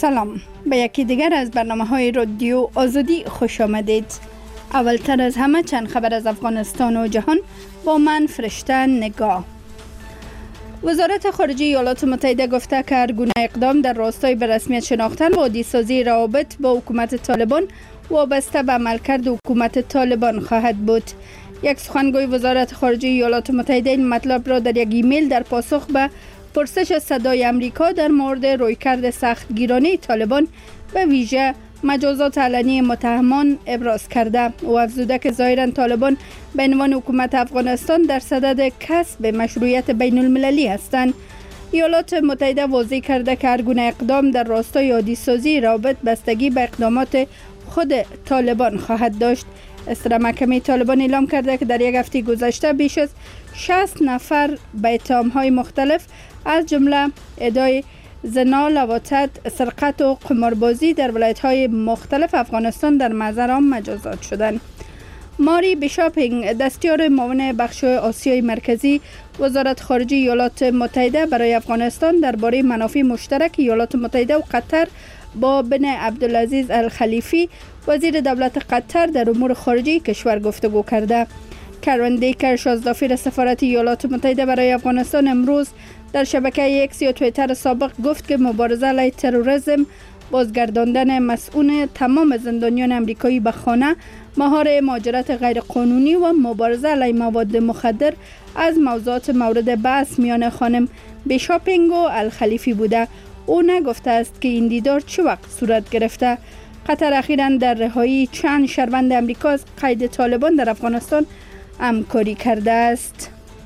سلام، به یکی دیگر از برنامه‌های رادیو آزادی خوش آمدید. اولتر از همه چند خبر از افغانستان و جهان با من فرشته نگاه. وزارت خارجه ایالات متحده گفته که هر گونه اقدام در راستای به رسمیت شناختن و عادی‌سازی روابط با حکومت طالبان وابسته به عملکرد حکومت طالبان خواهد بود. یک سخنگوی وزارت خارجه ایالات متحده این مطلب را در یک ایمیل در پاسخ به پرسش صدای امریکا در مورد رویکرد سختگیرانه طالبان به ویژه مجازات علنی متهمان ابراز کرده و افزوده که ظاهراً طالبان به عنوان حکومت افغانستان در صدد کسب مشروعیت بین المللی هستند. ایالات متحده واضح کرده که هر گونه اقدام در راستای عادی‌سازی روابط بستگی به اقدامات خود طالبان خواهد داشت. اصلاح محکمه طالبان اعلام کرده که در یک هفته گذشته بیش از 60 نفر به اتهام‌های مختلف از جمله ادعای زنا، لواطت، سرقت و قماربازی در ولایت‌های مختلف افغانستان در محضر عام مجازات شدند. ماری بیشاپینگ، دستیار معاون بخش آسیای مرکزی وزارت خارجه ایالات متحده برای افغانستان درباره منافع مشترک ایالات متحده و قطر با بن عبدالعزیز الخلیفی وزیر دولت قطر در امور خارجه کشور گفتگو کرده. کرن دیکر، شازدافیر سفارت ایالات متحده برای افغانستان، امروز در شبکه اکس یا توییتر سابق گفت که مبارزه علیه تروریسم، بازگرداندن مسئول تمام زندانیان امریکایی به خانه، مهار مهاجرت غیرقانونی و مبارزه علیه مواد مخدر از موضوعات مورد بحث میان خانم بیشاپینگ و الخلیفی بوده. او نگفته است که این دیدار چه وقت صورت گرفته. قطر اخیراً در رهایی چند شهروند امریکا از قید طالبان در افغانستان همکاری کرده است.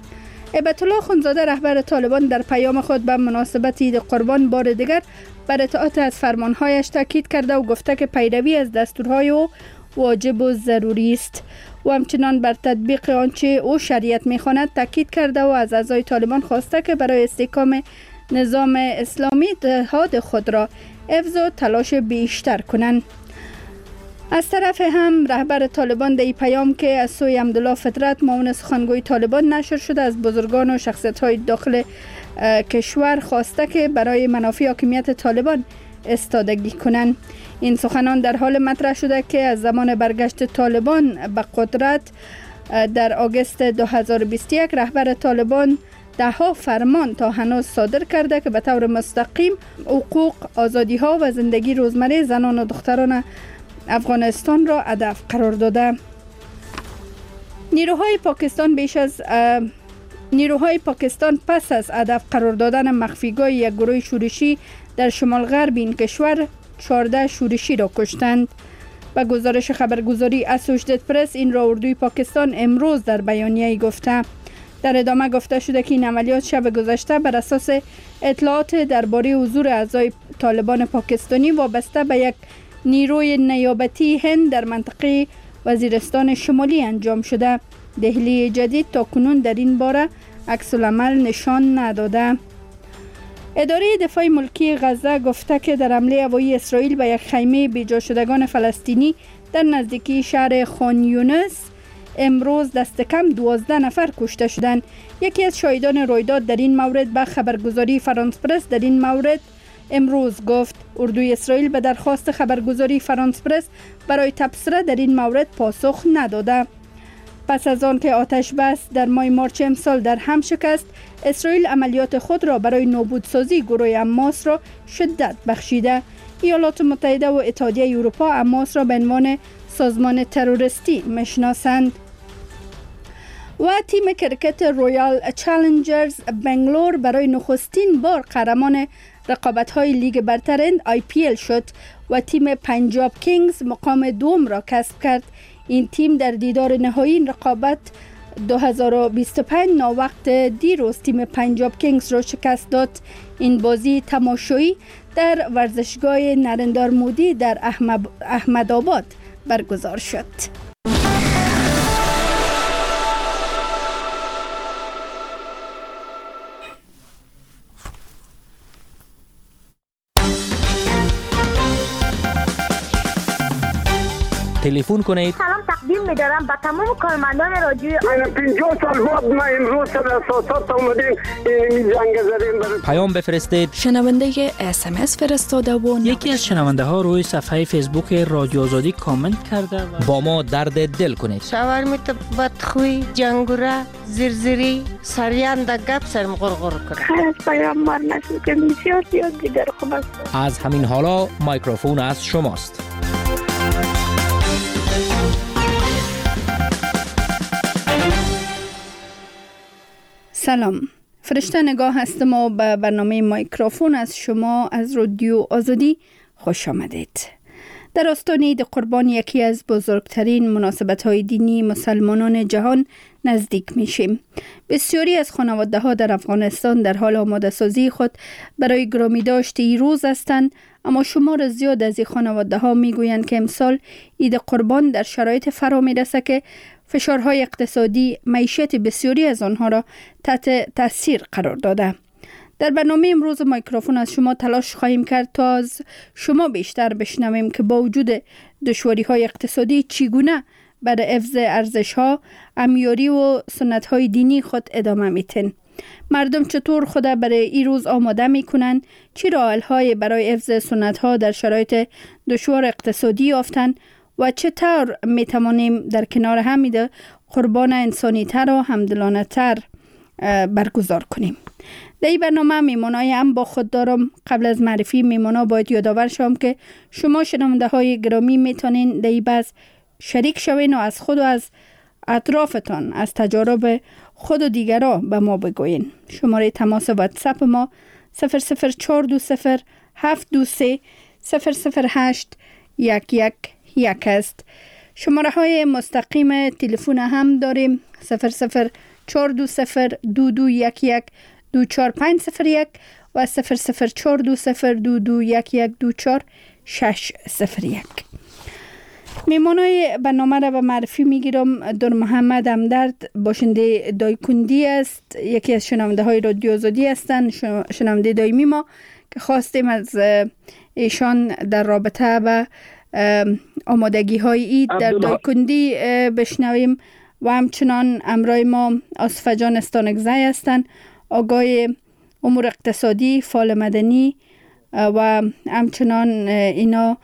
هیبت الله خونزاده، رهبر طالبان، در پیام خود به مناسبت عید قربان بار دیگر بر اطاعت از فرمانهایش تاکید کرده و گفته که پیروی از دستورهای او واجب و ضروری است و همچنان بر تطبیق آنچه او شریعت می‌خواند تاکید کرده و از اعضای طالبان خواسته که برای استحکام نظام اسلامی اتحاد خود را حفظ و تلاش بیشتر کنند. از طرف هم رهبر طالبان در پیام که از سوی حمدالله فطرت، معاون سخنگوی طالبان، نشر شده از بزرگان و شخصیت‌های داخل کشور خواسته که برای منافع حاکمیت طالبان استادگی کنند. این سخنان در حال مطرح شده که از زمان برگشت طالبان به قدرت در آگوست 2021 رهبر طالبان ده‌ها فرمان تا هنوز صادر کرده که به طور مستقیم حقوق، آزادی‌ها و زندگی روزمره زنان و دختران افغانستان را هدف قرار داده. نیروهای پاکستان پس از هدف قرار دادن مخفیگاه یک گروه شورشی در شمال غرب این کشور 14 شورشی را کشتند. به گزارش خبرگزاری اسوشیتد پرس، این را اردوی پاکستان امروز در بیانیه‌ای گفته. در ادامه گفته شده که این عملیات شب گذشته بر اساس اطلاعات درباره حضور اعضای طالبان پاکستانی وابسته به یک نیروی نیابتی هند در منطقه وزیرستان شمالی انجام شده. دهلی جدید تاکنون در این باره عکس‌العمل نشان نداده. اداره دفاع ملکی غزه گفته که در حمله هوایی اسرائیل به یک خیمه بیجا شدگان فلسطینی در نزدیکی شهر خان یونس امروز دست کم 12 نفر کشته شدند. یکی از شاهدان رویداد در این مورد به خبرگزاری فرانس پرس در این مورد امروز گفت اردوی اسرائیل به درخواست خبرگزاری فرانس پرس برای تبصره در این مورد پاسخ نداده. پس از آن که آتش بس در ماه مارچ امسال در هم شکست، اسرائیل عملیات خود را برای نابودسازی گروه حماس را شدت بخشیده. ایالات متحده و اتحادیه اروپا حماس را به عنوان سازمان تروریستی میشناسند. و تیم کرکت رویال چالنجرز بنگلور برای نخستین بار قهرمان رقابت‌های لیگ برتر هند IPL شد و تیم پنجاب کینگز مقام دوم را کسب کرد. این تیم در دیدار نهایی این رقابت 2025 ناوقت دیروز تیم پنجاب کینگز را شکست داد. این بازی تماشایی در ورزشگاه نریندر مودی در احمدآباد برگزار شد. تلفن کنید. سلام تقدیم می‌دارم به تمام کارمندان رادیوی 50 سال بعد ما امروز سر اساسات اومدیم این جنگ زدیم. پیام بفرستید. شنونده SMS فرستاده و یکی از شنونده ها روی صفحه فیسبوک رادیو آزادی کامنت کرده و با ما درد دل کنید. شاورمیت بدخوی، جنگوره، زرزری، سریان دا گپ سرم غرغر کنه. خیلی از پیام مار نشد که بسیار دیگر خوب است. از همین حالا مایکروفون از شماست. سلام، فرشته نگاه هستم و به برنامه مایکروفون از شما از رادیو آزادی خوش آمدید. در آستان عید قربان، یکی از بزرگترین مناسبت‌های دینی مسلمانان جهان نزدیک میشیم. بسیاری از خانواده‌ها در افغانستان در حال آماده سازی خود برای گرامی داشت این روز هستند، اما شمار زیاد از این خانواده‌ها میگویند که امسال عید قربان در شرایط فرا میرسه که فشارهای اقتصادی معیشت بسیاری از آنها را تحت تاثیر قرار داده. در برنامه امروز مایکروفون از شما تلاش خواهیم کرد تا از شما بیشتر بشنویم که با وجود دشواری‌های اقتصادی چگونه برای حفظ ارزش‌ها، امیاری و سنت‌های دینی خود ادامه میتن. مردم چطور خود برای این روز آماده میکنن؟ چه راه‌حل‌های برای حفظ سنت‌ها در شرایط دشوار اقتصادی یافتند و چطور میتوانیم در کنار هم قربان انسانی‌تر و همدلانه‌تر برگزار کنیم؟ در این برنامه میمانای هم با خود دارم. قبل از معرفی میمانا باید یادآور شوم که شما شنونده های گرامی میتونین در این بحث شریک شوین و از خود و از اطرافتان از تجارب خود و دیگران به ما بگوین. شماره تماس واتساپ ما 00420 723 008 111 است. شماره های مستقیم تلفن هم داریم 00420 2211 24501 و 00420 2211 601. میمانای برنامه را به معرفی میگیرم. در محمد همدرد باشنده دایکندی است، یکی از شنونده های رادیو آزادی هستند، شنونده دایمی ما که خواستیم از ایشان در رابطه به آمادگی های عید در دایکندی بشنویم و همچنان امرای ما آصفه جان استانگزی هستند، آگاه امور اقتصادی، فعال مدنی و همچنان اینا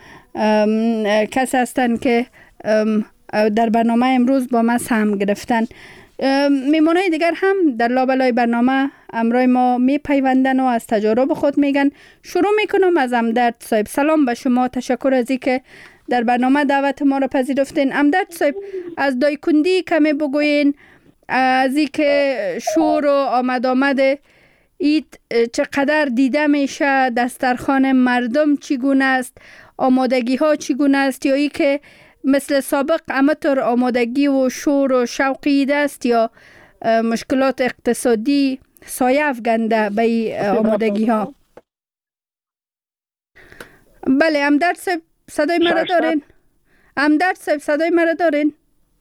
کس هستند که در برنامه امروز با ما سهم گرفتن. میمونای دیگر هم در لابلای برنامه امرای ما میپیوندن و از تجارب خود میگن. شروع میکنم از همدرد صاحب. سلام به شما، تشکر از اینکه در برنامه دعوت ما را پذیرفتین. همدرد صاحب، از دایکندی کمی بگوین، از اینکه شور و آمد عید چقدر دیده میشه، دسترخوان مردم چگونه است، آمادگی ها چگونه است، یا ای که مثل سابق همطور آمادگی و شور و شوق عید است، یا مشکلات اقتصادی سایه افکنده به آمادگی ها؟ بله همدرد صاحب صدای مرا دارین؟ همدرد صاحب صدای مرا دارین؟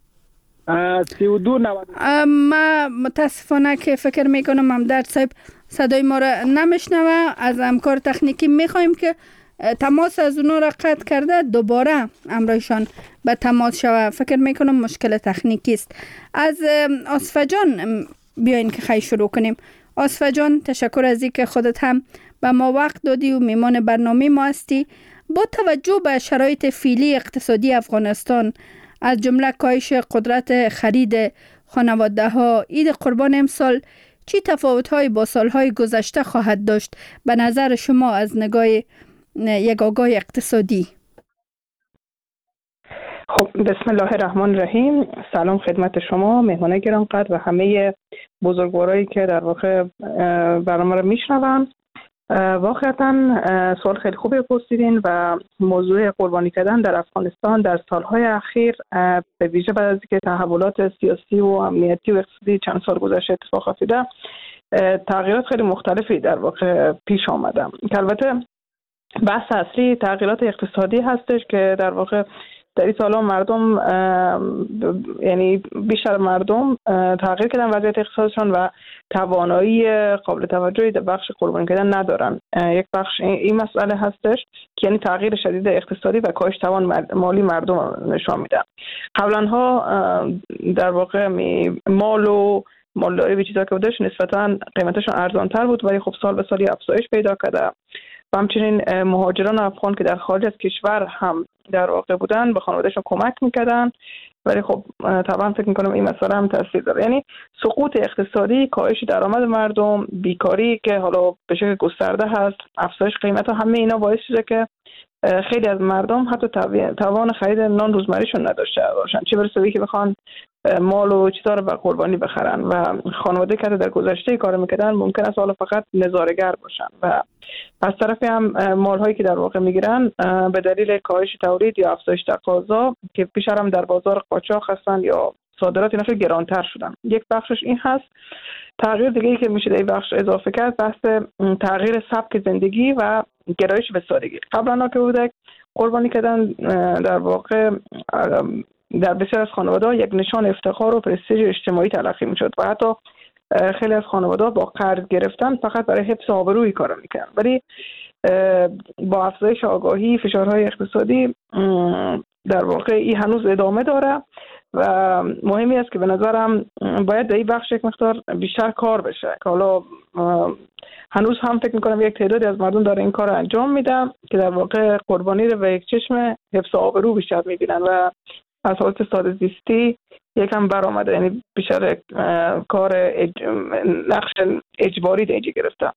32 ما متاسفانه که فکر میکنم همدرد صاحب صدای ما را نمیشنوه. از همکار تکنیکی میخوایم که تماس از اونا را قطع کرده دوباره امرایشان به تماس شوه. فکر میکنم مشکل تکنیکی است. از آصفه جان بیاین که خیلی شروع کنیم. آصفه جان، تشکر از اینکه خودت هم به ما وقت دادی و میمان برنامه ما هستی. با توجه به شرایط فعلی اقتصادی افغانستان، از جمله کاهش قدرت خرید خانواده ها، عید قربان امسال چی تفاوت‌های با سال‌های گذشته خواهد داشت به نظر شما از نگاه یک آگاه اقتصادی؟ خب، بسم الله الرحمن الرحیم. سلام خدمت شما مهمان گرانقدر و همه بزرگوارایی که در واقع برنامه رو میشنون. واقعا سوال خیلی خوبی پرسیدین و موضوع قربانی کردن در افغانستان در سالهای اخیر به ویژه بعد از اینکه تحولات سیاسی و امنیتی و اقتصادی چند سال گذشته اتفاق افتاده، تغییرات خیلی مختلفی در واقع پیش آمده که البته بحث اصلی تغییرات اقتصادی هستش که در واقع در این سال‌ها مردم یعنی بیشتر مردم تغییر کردن وضعیت اقتصادشون و توانایی قابل توجهی در بخش قربانی کردن ندارن. یک بخش این مسئله هستش که یعنی تغییر شدید اقتصادی و کاهش توان مالی مردم نشان میده. قبلا ها در واقع مال و مالداری چیزا که بودش نسبتاً قیمتشون ارزان‌تر بود، ولی خب سال به سال افزایش پیدا کرده. و همچنین مهاجران افغان که در خارج از کشور هم در واقع بودن به خانوادهشون کمک میکردن، ولی خب طبعا فکر میکنم این مسئله هم تاثیر داره. یعنی سقوط اقتصادی، کاهش درآمد مردم، بیکاری که حالا به شکل گسترده هست، افزایش قیمت ها، همه اینا باعث شده که خیلی از مردم حتی توان خرید نان روزمرهشون نداشته باشن، چه برسه به که بخوان مال و چیزا رو به قربانی بخرن. و خانواده که در گذشته کار میکردن ممکن است حالا فقط نظاره‌گر باشن و از طرفی هم مال هایی که در واقع میگیرن به دلیل کاهش تولید یا افزایش تقاضا که پیشتر هم در بازار قاچاق هستن یا صادرات اینا گرانتر شدن. یک بخشش این هست. تغییر دیگه ای که میشه در این بخش اضافه کرد بحث تغییر سبک زندگی و گرایش به سادگی. قبلا که بوده قربانی کردن در واقع در بسیار از خانواده‌ها یک نشان افتخار و پرستیژ اجتماعی تلقی میشد و حتی خیلی از خانواده‌ها با قرض گرفتن فقط برای حفظ آبروی کار میکنن. ولی با افزایش آگاهی، فشارهای اقتصادی در واقع این هنوز ادامه داره و مهمی است که به نظرم باید در این بخش یک مقدار بیشتر کار بشه که حالا هنوز هم فکر میکنم یک تعدادی از مردم داره این کار رو انجام میدن که در واقع قربانی رو به یک چشم حفظ آبرو بیشتر میبینن و از حالت ساده زیستی یکم برآمده، یعنی بیشتر کار نقش اجباری در اینجا گرفته.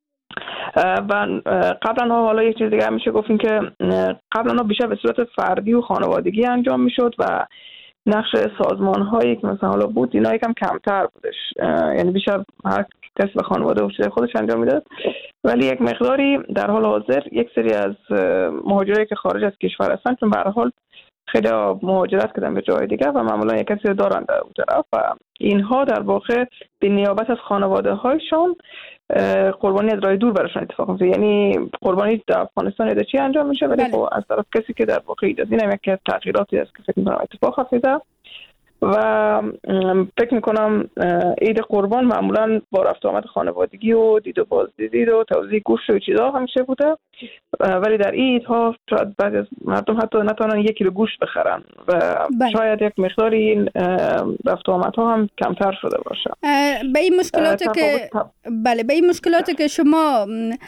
و قبلا ها حالا یک چیز دیگه میشه گفتیم که قبلا ها بیشتر به صورت فردی و خانوادگی انجام میشد و نقش سازمان هایی که مثلا حالا بود اینا یکم کمتر بودش، یعنی بیشتر هر کس به خانواده و چیز خودش انجام میداد. ولی یک مقداری در حال حاضر یک سری از مهاجرایی که خارج از کشور هستن چون به هر حال خیلی مهاجرت کردن به جای دیگه و معمولا یک کسی دارن در اون طرف و اینها در واقع به نیابت از خانواده هایشان قربانی از راه دور براشون اتفاق میفته. یعنی قربانی در افغانستان در چی انجام میشه ولی خب از طرف کسی که در واقع ایجاد این هم یکی از تغییراتی است که فکر میکنم اتفاق افتاده و فکر میکنم عید قربان معمولا با رفت آمد خانوادگی و دید و بازدید و توزیع گوشت و چیزا همیشه بوده، ولی در عیدها شاید بعضی از مردم حتی نتونن 1 کیلو گوشت بخرن و شاید یک مقداری این رفت آمدها هم کمتر شده باشه. به این مشکلاتی که به این مشکلاتی که شما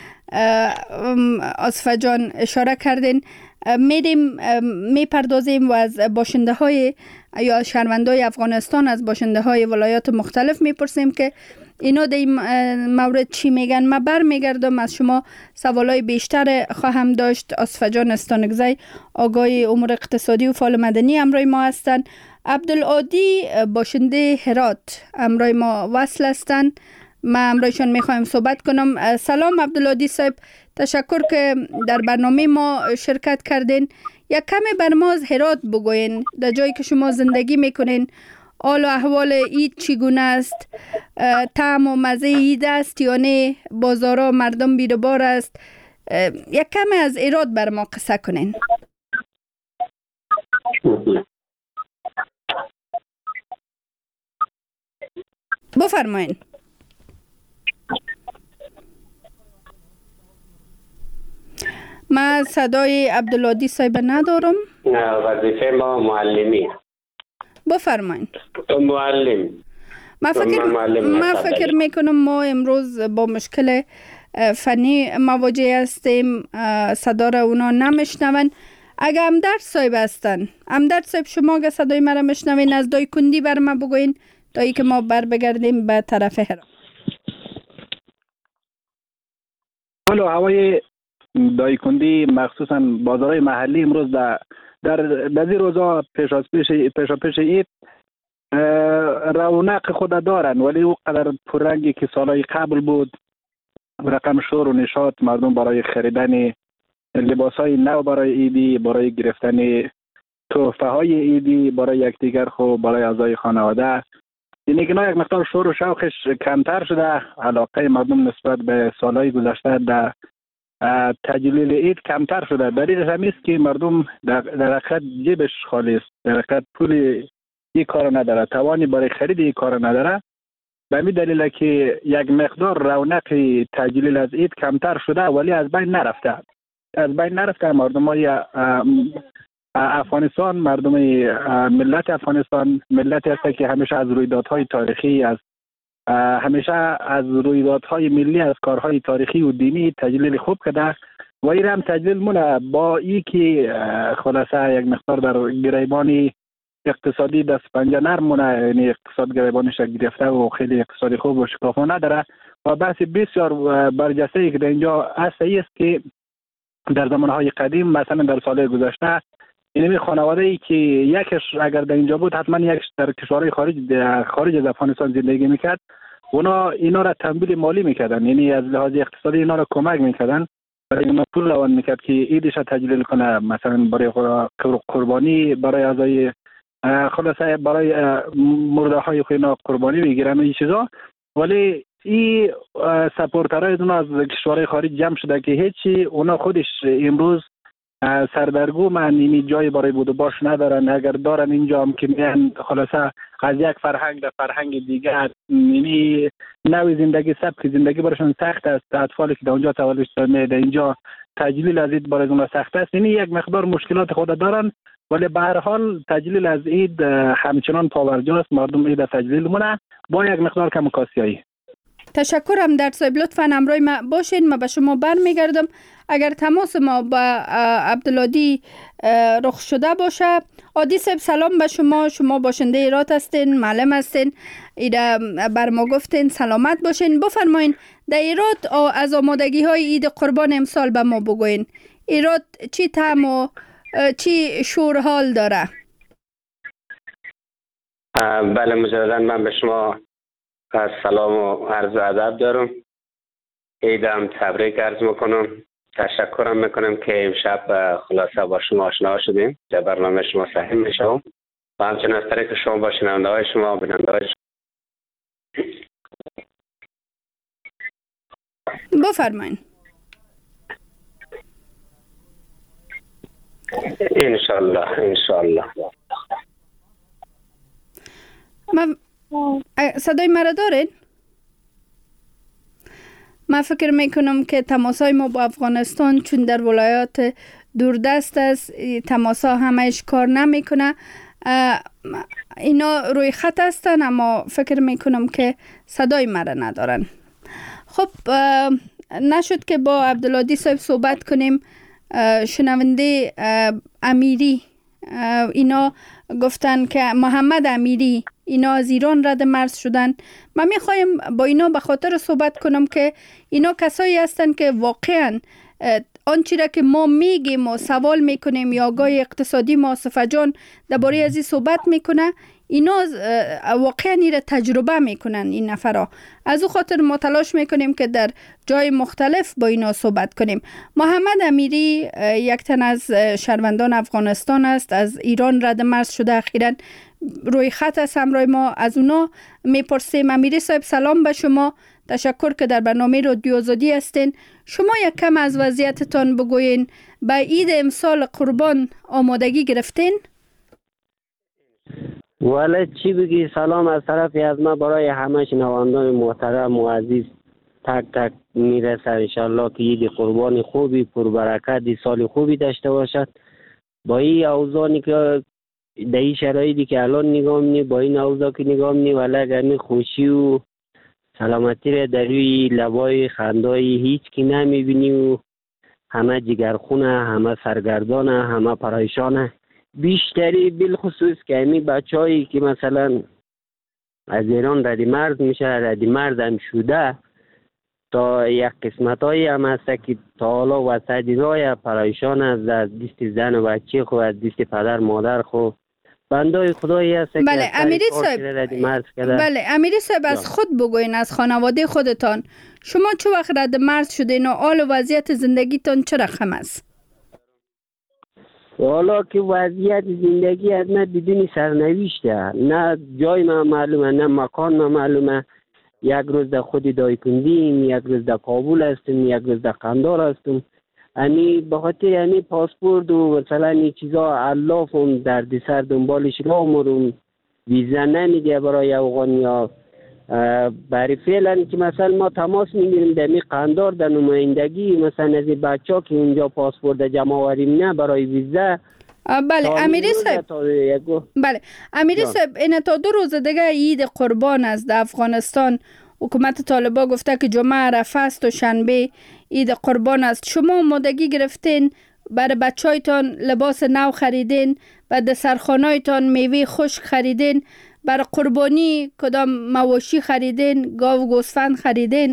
آصفه جان اشاره کردین میپردازیم و از باشنده های یا شهروندای افغانستان از باشنده های ولایات مختلف میپرسیم که اینا در این مورد چی میگن. من برمیگردم از شما سوالای بیشتر خواهم داشت. آصفه جان استانگزی آگاه امور اقتصادی و فعال مدنی همراه ما هستند. عبدالعادی باشنده هرات همراه ما وصل هستند. ما همراهشان میخوایم صحبت کنم. سلام عبدالعادی صاحب، تشکر که در برنامه ما شرکت کردین. یک کمی بر ما از هرات بگوین، در جایی که شما زندگی میکنین حال و احوال عید چگونه است؟ طعم و مزه عید است یا نه؟ بازارا مردم بی‌دبار است؟ یک کمی از هرات بر ما قصه کنین. بفرمایین. من صدای عبدالعادی صاحب ندارم. وظیفه ما معلمی. بفرمایید. معلم. من فکر میکنم ما امروز با مشکل فنی مواجه هستیم، صدا را اونا نمیشنون. اگه امدرد صاحب هستن، امدرد صاحب شما اگه صدای مرا میشنوین از دایکندی بر ما بگوین تا ای که ما بر بگردیم به طرف هرات. حالا هوای دایکندی مخصوصا بازارهای محلی امروز در این روزا پیش عید رونق خود دارن، ولی او قدر پررنگی که سالهای قبل بود رقم شور و نشاط مردم برای خریدن لباسهای نو برای عیدی، برای گرفتن تحفه های عیدی برای یکدیگر خو برای اعضای خانواده، یعنی که یک مقدار شور و شوقش کمتر شده. علاقه مردم نسبت به سالهای گذشته در تجلیل عید کمتر شده. دلیلش هم است که مردم در حقیقت جیبش خالی است، در حقیقت پول این کار نداره، توانی برای خرید این کار نداره. به همین دلیل که یک مقدار رونق تجلیل از عید کمتر شده ولی از بین نرفته. مردم های افغانستان، مردم ملت افغانستان ملتی هست که همیشه از رویدادهای تاریخی، همیشه از رویدادهای ملی، از کارهای تاریخی و دینی تجلیل خوب کرده و این هم تجلیل مونه. با ای که خلاصه یک مقدار در گریبان اقتصادی دست پنجه نرم مونه، یعنی اقتصاد گریبانش گرفته و خیلی اقتصادی خوب و شکافانه داره و بحث بسیار برجسته که در اینجا هست است که در زمانهای قدیم مثلا در سالهای گذشته اینمی خانواده ای که یکش اگر در اینجا بود حتما یکش در کشورهای خارج از افغانستان زندگی میکرد، اونا اینا را تمویل مالی میکردن، یعنی از لحاظ اقتصادی اینا را کمک میکردن، برای اینا پول روان میکرد که عیدش را تجلیل کنه، مثلا برای قربانی، برای اعضای خلاصه برای مرده های اینا قربانی بگیرن و این چیزا. ولی این سپورترهای اونا از کشورهای خارج جمع شده که هیچی، اونا خودش امروز سردرگم این جای برای بود و باش ندارن. اگر دارن اینجا هم که میان خلاصه از یک فرهنگ در فرهنگ دیگر، یعنی نوع زندگی، سبک زندگی براشون سخت است. اطفالی که در اونجا تولد شده در اینجا تجلیل از عید برای اونها سخت است، یعنی یک مقدار مشکلات خود دارن. ولی به هر حال تجلیل از عید همچنان پاورجاست، مردم عید تجلیل مونه با یک مقدار کم کاسیایی. تشکرم در صاحب، لطفاً همراه ما باشین. ما به شما برمیگردم. اگر تماس ما با عبدالعادی رخ شده باشه. عادی صاحب سلام به شما. شما باشنده ایرات هستین، معلم هستین، ایده بر ما گفتین. سلامت باشین. بفرمایین در ایرات از آمادگی های عید قربان امسال به ما بگوین. ایرات چی طعم و چی شور حال داره؟ بله، مجددا من به شما سلام و عرض ادب دارم. عیدم تبریک عرض میکنم. تشکرم میکنم که امشب خلاصه با شما آشنا شدیم. در برنامه شما سهیم میشم و همچنین از طریق شما با شنونده های شما و بیننده های شما. بفرمایین. انشالله. صدای مرا دارین؟ من فکر میکنم که تماسای ما با افغانستان چون در ولایات دوردست است، تماسا همش کار نمیکنه. اینا روی خط هستن اما فکر میکنم که صدای مرا ندارن. خب نشد که با عبدالعادی صاحب صحبت کنیم. شنونده امیری اینا گفتن که محمد امیری اینا از ایران رد مرز شدن. من میخوایم با اینا به خاطر صحبت کنم که اینا کسایی هستن که واقعا آنچه را که ما میگیم و سوال میکنیم یا آگاه اقتصادی ما صفجان درباره از این صحبت میکنه، اینا واقعا این را تجربه میکنن. این نفرها از او خاطر ما تلاش میکنیم که در جای مختلف با اینا صحبت کنیم. محمد امیری یک تن از شهروندان افغانستان است، از ایران رد مرز شده، اخیراً روی خط است همراه ما. از اونا میپرسیم. امیری صاحب سلام به شما. تشکر که در برنامه رادیو آزادی هستین. شما یک کم از وضعیتتان بگوین. به عید امسال قربان آمادگی گرفتین؟ ولی چی بگی، سلام از طرف از ما برای همه شنوندگان محترم و عزیز تک تک میرسه. انشالله که عید قربان خوبی پربرکت، سال خوبی داشته باشد. با این اوضاعی که در این شرایطی که الان نگاه می‌کنی، با این اوضاع که نگاه می‌کنی، ولی اگر خوشی و سلامتی را در روی لبای خندای هیچ کی نمی‌بینی و همه جگرخونه، همه سرگردانه، همه پریشانه. بیشتری بالخصوص که همین بچه‌هایی که مثلا از ایران رد مرز میشه، رد مرز هم شده، تا یک قسمتایی هم هست که تا حالا وسط راه پریشان است، از دست زن و بچه خو، از دست پدر مادر خو. بندای خدایی هست که بله امیری صاحب از خود بگوین، از خانواده خودتان. شما چه وقت رد مرز شدین و حال و وضعیت زندگیتان چه رقم است؟ حالا که وضعیت زندگی از نه بدون سرنوشته، نه جای ما معلومه، نه مکان ما معلومه. یک روز در خود دایکندیم، یک روز در کابل هستیم، یک روز در قندار هستیم، یعنی بخاطر یعنی پاسپورت و مثلا این چیزا الاف اون دردسر دنبالش را مرون ویزا نمیده برای افغانیا. برای فعلا که مثلا ما تماس میگیریم در می قندار در نمایندگی مثلا از بچه که اونجا پاسپورت جمع آوریم نه برای ویزا. بله امیری صاحب، بله امیری صاحب، این تا 2 روز دیگه عید قربان است در افغانستان. حکومت طالبان گفته که جمعه عرفه است و شنبه عید قربان است. شما آمادگی گرفتین؟ برای بچه‌هایتان لباس نو خریدین؟ و دسترخوان‌هایتان میوه خشک خریدین؟ برای قربانی کدام مواشی خریدین؟ گاو و گوسفند خریدین؟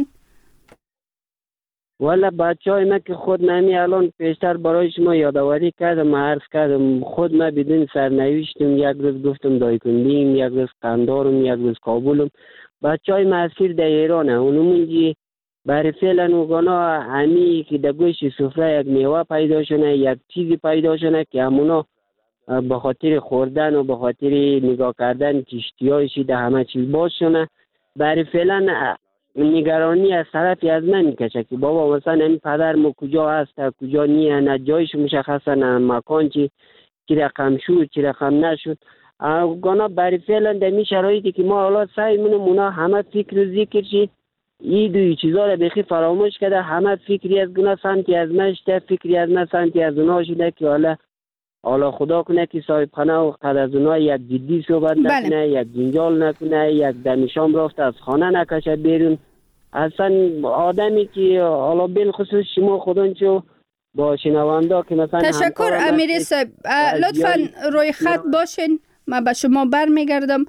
والا بچه‌های ما که خود نمی الان پیشتر برای شما یادآوری کردم، عرض کردم خود ما بدون سرنوشتم. یک روز گفتم دایکندیم، یک روز قندارم، یک روز کابلم. بچه‌های ما اسیر در ایرانه. اونمونجی برای فعلا اوگانا همی که در گوش سفره یک میوه پیدا شونه، یک چیزی پیدا شونه که همونا به خاطر خوردن و به خاطر نگاه کردن کشتی‌هایشی در همه چیز باز شونه. برای فعلا نگرانی از طرفی از من میکشه که بابا مثلا این پدر ما کجا هست کجا نیه، نه جایش مشخصه نه مکان چی رقم شد چی رقم نشد. گانا برای فعلا در این شرایطی که ما حالا سعی منم اونا همه فکر و ذکر شید این دوی چیزا رو بخی فراموش کرده. همه فکری از گنا سنتی از مشته، فکری از من سنتی از اونا شده که حالا خدا کنه که صاحب خانه و قد از اونا یک جدی صحبت نکنه، یک جنجال نکنه، یک دمیشام رفت از خانه نکشه بیرون. اصلا آدمی که حالا بالخصوص شما خودانچو با شنونده که مثلا تشکر امیری صاحب، لطفاً روی خط باشین، من به شما برمیگردم.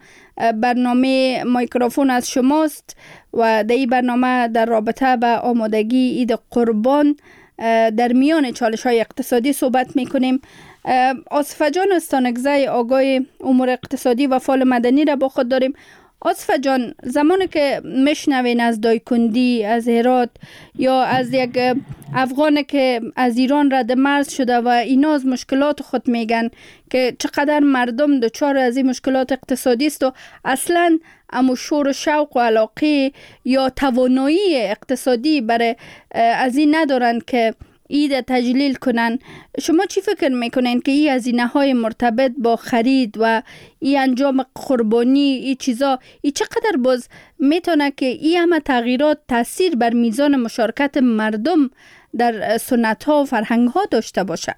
برنامه مایکروفون از شماست و در این برنامه در رابطه به آمادگی عید قربان در میان چالش‌های اقتصادی صحبت می‌کنیم. آصفه جان استانکزی آگاه امور اقتصادی و فعال مدنی را با خود داریم. آصفه جان، زمانی که میشنوین از دایکندی، از هرات یا از یک افغان که از ایران رد مرز شده و اینا از مشکلات خود میگن که چقدر مردم دچار از این مشکلات اقتصادی است و اصلا امو شور و شوق و علاقه یا توانایی اقتصادی برای از این ندارن که عید تجلیل کنن، شما چی فکر میکنین که این هزینه‌های مرتبط با خرید و این انجام قربانی این چیزا این چقدر باز میتونه که این همه تغییرات تاثیر بر میزان مشارکت مردم در سنت‌ها و فرهنگ‌ها داشته باشه؟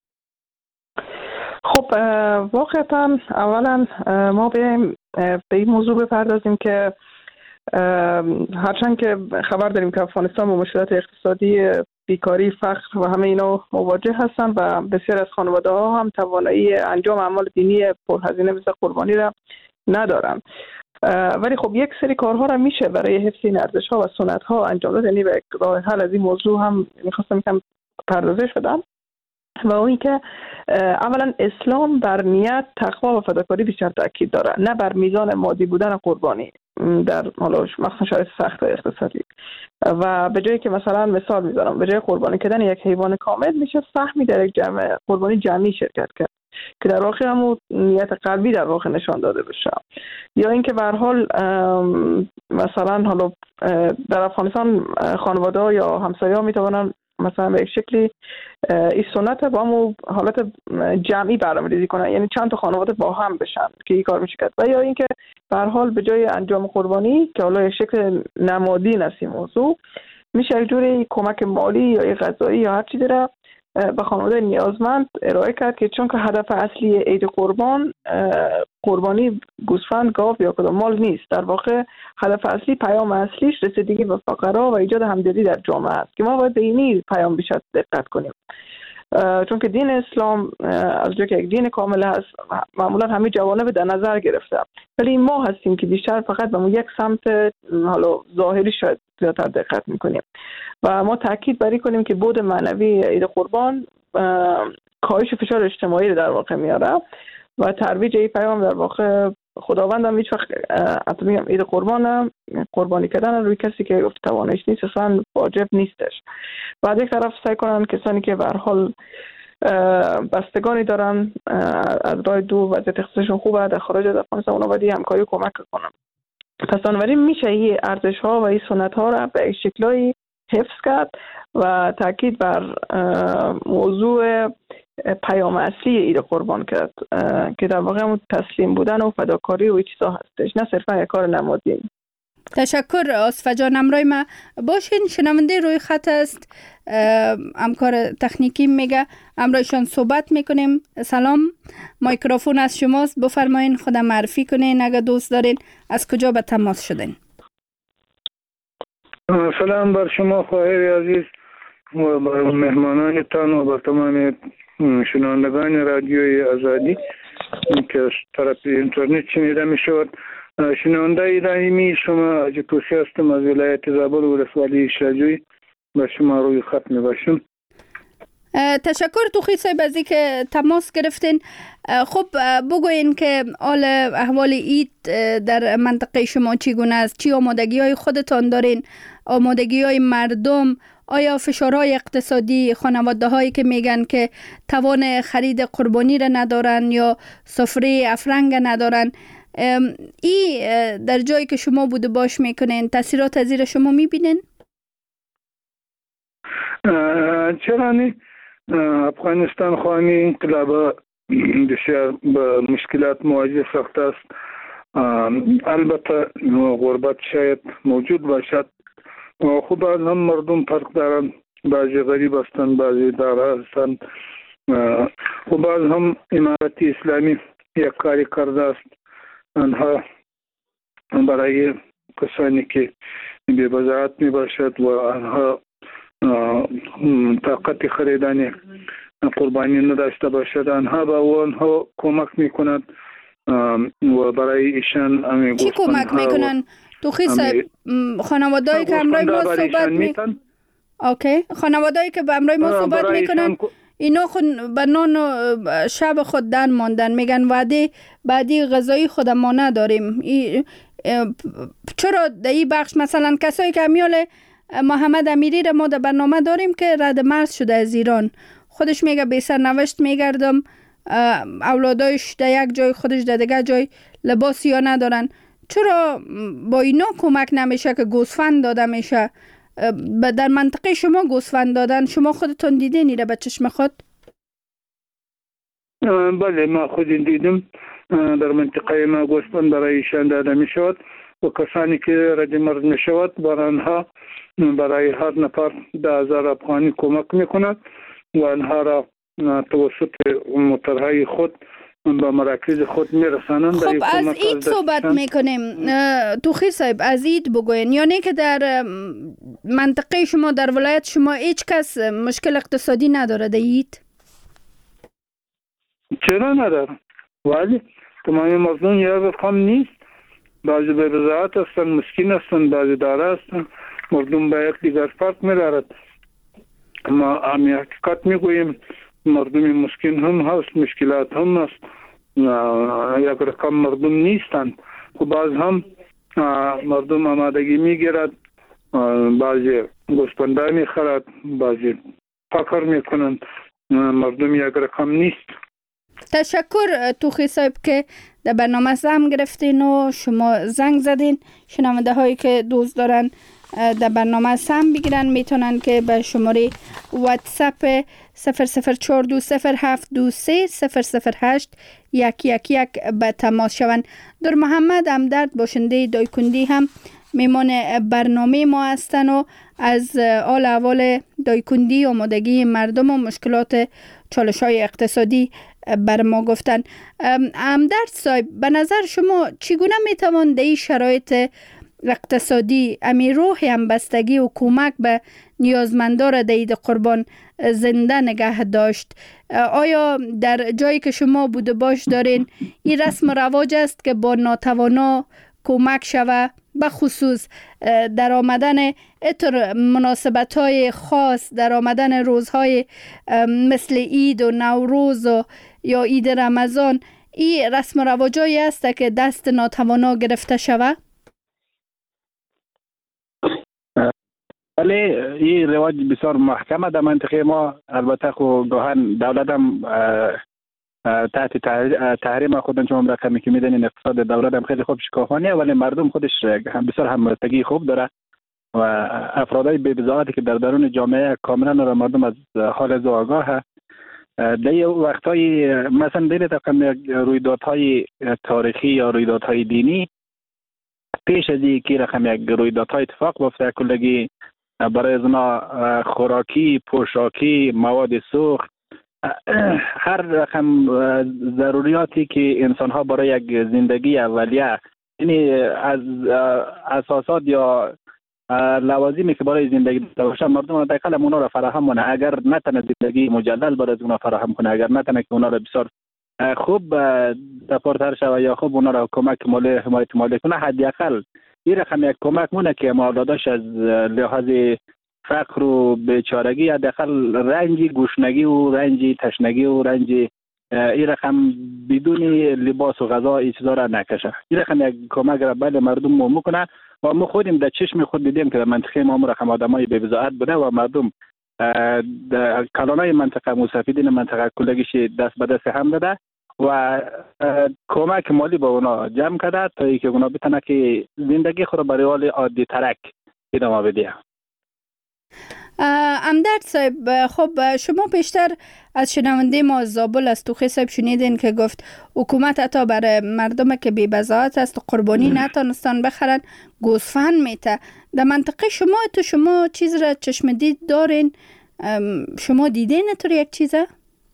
خب واقعا اولا ما به این موضوع بپردازیم که هرچند که خبر داریم که افغانستان با مشکلات اقتصادی، بیکاری، فقر و همه اینا مواجه هستن و بسیار از خانواده ها هم توانایی انجام اعمال دینی پرهزینه مثل قربانی را ندارن. ولی خب یک سری کارها را میشه برای حفظ این ارزش ها و سنت ها انجام داد. یعنی به راه حل از این موضوع هم میخواستم یکم پردازش بدم و اون که اولا اسلام بر نیت، تقوا و فداکاری بیشتر تاکید داره، نه بر میزان مادی بودن قربانی در حالا مثلا شرایط سخت اقتصادی. و به جایی که مثلا مثال میذارم، به جای قربانی کردن یک حیوان کامل میشه سهمی در یک قربانی جمعی شرکت کرد که در واقع همون نیت قلبی در واقع نشان داده بشه. یا اینکه به هر حال مثلا حالا در افغانستان خانواده ها یا همسایه ها میتونن مثلا به یک شکلی این سنت با همون حالت جمعی برنامه‌ریزی کنن، یعنی چند تا خانواده با هم بشن که این کار میشه کرد. و یا اینکه به هر حال به جای انجام قربانی که حالا یک شکل نمادین است این موضوع، میشه یک جوری کمک مالی یا غذایی یا هر چیزی را به خانواده نیازمند ارائه کرد که چون که هدف اصلی عید قربانی گوسفند، گاو یا کدام مال نیست. در واقع هدف اصلی، پیام اصلیش رسیدگی به فقرا و ایجاد همدلی در جامعه است که ما باید به این پیام بیشتر دقت کنیم. چون که دین اسلام از جایی که یک دین کامل هست معمولا همه جوانب در نظر گرفته، ولی ما هستیم که بیشتر فقط به یک سمت حالا ظاهری شاید زیادتر دقت میکنیم و ما تاکید بر این کنیم که بود معنوی عید قربان کاهش فشار اجتماعی رو در واقع میاره و ترویج این پیام در واقع خداوند هم هیچ وقت حتی میگم عید قربانی کردن روی کسی که گفت توانش نیست اصلا واجب نیستش. و از یک طرف سعی کنن کسانی که به هر حال بستگانی دارن از راه دور وضعیت اقتصادشون خوبه در خارج از افغانستان اونا باید همکاری کمک کنن. پس بنابراین میشه این ارزش ها و این سنت ها را به شکلایی حفظ کرد و تاکید بر موضوع پیام اصلی عید قربان کرد که در واقع همون تسلیم بودن و فداکاری و این چیزا هستش، نه صرفا یک کار نمادی. تشکر آصفه جان. امروی ما باشین. شنونده روی خط است، همکار تکنیکی میگه امرویشان صحبت میکنیم. سلام، مایکروفون از شماست، بفرمایین خودم معرفی کنین اگه دوست دارین، از کجا به تماس شدین؟ سلام بر شما خواهر عزیز و بر مهمانانتان و بر تمام شنوندگان رادیوی آزادی که از طرف اینترنت شنیده می شود. شنونده دائمی شما اجتوسی هستم از ولایت زابل و ولسوالی شاجوی، با شما روی خط می باشم. تشکر توخی صاحب از که تماس گرفتین. خب بگوین که حال احوال عید در منطقه شما چگونه است؟ چی آمادگی های خودتان دارین؟ آمادگی های مردم؟ آیا فشارهای اقتصادی خانواده هایی که میگن که توان خرید قربانی را ندارن یا سفره افرنگ ندارن، ای در جایی که شما بوده باش میکنین تاثیرات از این شما میبینین؟ چرا نه؟ افغانستان خوانی انقلاب بسیار با مشکلات مواجه ساخته است. البته غربت شاید موجود باشد، خب از هم مردم فرق دارن، بعضی غریب هستند، بعضی دارا هستند. خب از هم امارت اسلامی یک کاری کرده است، آنها برای کسانی که بی بضاعت می باشد و آنها طاقت خریدن قربانی نداشته باشد، آنها با آنها کمک میکنند و برای ایشان چی کمک میکنن؟ توخی صاحب خانواده‌ای که امروی ما صحبت میکنن، اوکی، خانواده‌ای که با امروی ما صحبت میکنن اینا خود به نان شب خود دن ماندن، میگن وعده بعدی غذایی خود ما نداریم. چرا در این بخش مثلا کسایی که امیال محمد امیری را ما در برنامه داریم که رد مرز شده از ایران، خودش میگه بی سرنوشت میگردم، اولادایش در یک جای خودش در دیگه جای لباس یا ندارن، چرا با اینا کمک نمیشه که گوسفند داده میشه؟ در منطقه شما گوسفند دادن، شما خودتون دیدین ایره به چشم خود؟ بله ما خود دیدم، در منطقه ما گوسفند برای ایشان داده می شود و کسانی که رد مرز می شود بر آنها برای هر نفر 10,000 افغانی کمک می کند و آنها را توسط موترهای خود به مراکز خود میرسانند. خب از عید صحبت میکنیم، توخی صاحب از عید بگوین، یعنی که در منطقه شما در ولایت شما هیچ کس مشکل اقتصادی نداره در عید؟ چرا نداره؟ ولی تمام مردم یک رقم نیست، بعضی به بضاعت هستند، مسکین هستند، بعضی داره هستند، مردم به یک دیگر فرق می‌دارد. ما همی حقیقت میگوییم، مردم مسکین هم هست، مشکلات هم هست، یک رقم مردم نیستند. خب باز هم مردم آمادگی میگیرد، بعضی گوسفند میخرد، بعضی فقر میکنند، مردم یک رقم نیست. تشکر توخی صاحب که در برنامه زم گرفتین و شما زنگ زدین. شنونده هایی که دوست دارن در برنامه سهم بگیرن میتونن که به شماره واتساپ 00420723008 111 به تماس شوند. در محمد همدرد باشنده دایکندی هم میمان برنامه ما هستن و از حال احوال دایکندی و آمادگی مردم و مشکلات چالش‌های اقتصادی بر ما گفتن. همدرد صاحب به نظر شما چگونه میتوان در این شرایط اقتصادی امی روح همبستگی و کمک به نیازمندان را در عید قربان زنده نگه داشت؟ آیا در جایی که شما بوده باش دارین این رسم رواج است که با ناتوانا کمک شوه، به خصوص در آمدن اتر مناسبت های خاص، در آمدن روزهای مثل عید و نوروز و یا عید رمضان، این رسم رواجایی است که دست ناتوانا گرفته شوه؟ ولی این رواج بسیار محکمه در منطقه ما. البته خب گاهن دولت هم تحت تحریم خودن، چون رقمی که میدنین اقتصاد دولت هم خیلی خوب شکافانیه، ولی مردم خودش بسیار همبستگی خوب داره و افرادای بی‌بضاعتی که در درون جامعه کاملا را مردم از حال از آگاه. در یه وقتایی مثلا دیده تقام رویدادهای تاریخی یا رویدادهای دینی پیش از که رقم یک رویدادهای اتفاق بفته کلگی برای از اونا خوراکی، پوشاکی، مواد سوخت، هر رقم ضروریاتی که انسان ها برای یک زندگی اولیه، یعنی از اساسات یا لوازمی که برای زندگی داشته باشه مردم دقیقاً اونا را فراهم کنه. اگر نتونه زندگی مجلل برای اونا فراهم کنه، اگر نتونه که اونا را بسیار خوب سپورتر شوه یا خوب اونا را کمک مالی حمایت مالی کنه، حداقل این رقم یک کمک مونه که اولاداش از لحاظ فقر و بیچارگی حداقل رنج گوشنگی و رنج تشنگی و رنج این رقم بدون لباس و غذا این چیزا را نکشه. این رقم یک کمک را بله مردم مو میکنه و ما خودیم در چشم خود دیدیم که در منطقه ما رقم آدمای بی‌بضاعت بوده و مردم کلانای منطقه مسافرین منطقه کلگیش دست به دست هم داده و کمک مالی با اونا جمع کرده تا اینکه اونا بتونه که زندگی خود برای حال عادی ترک ادامه بده. امدرد صاحب، خب شما بیشتر از شنونده ما زابل از توخی صاحب شنیدین که گفت حکومت حتی برای مردم که بی‌بضاعت است و قربانی نتونستان بخرن گوسفند میته. در منطقه شما چیز را چشم دید دارین؟ شما دیدین طور یک چیزه؟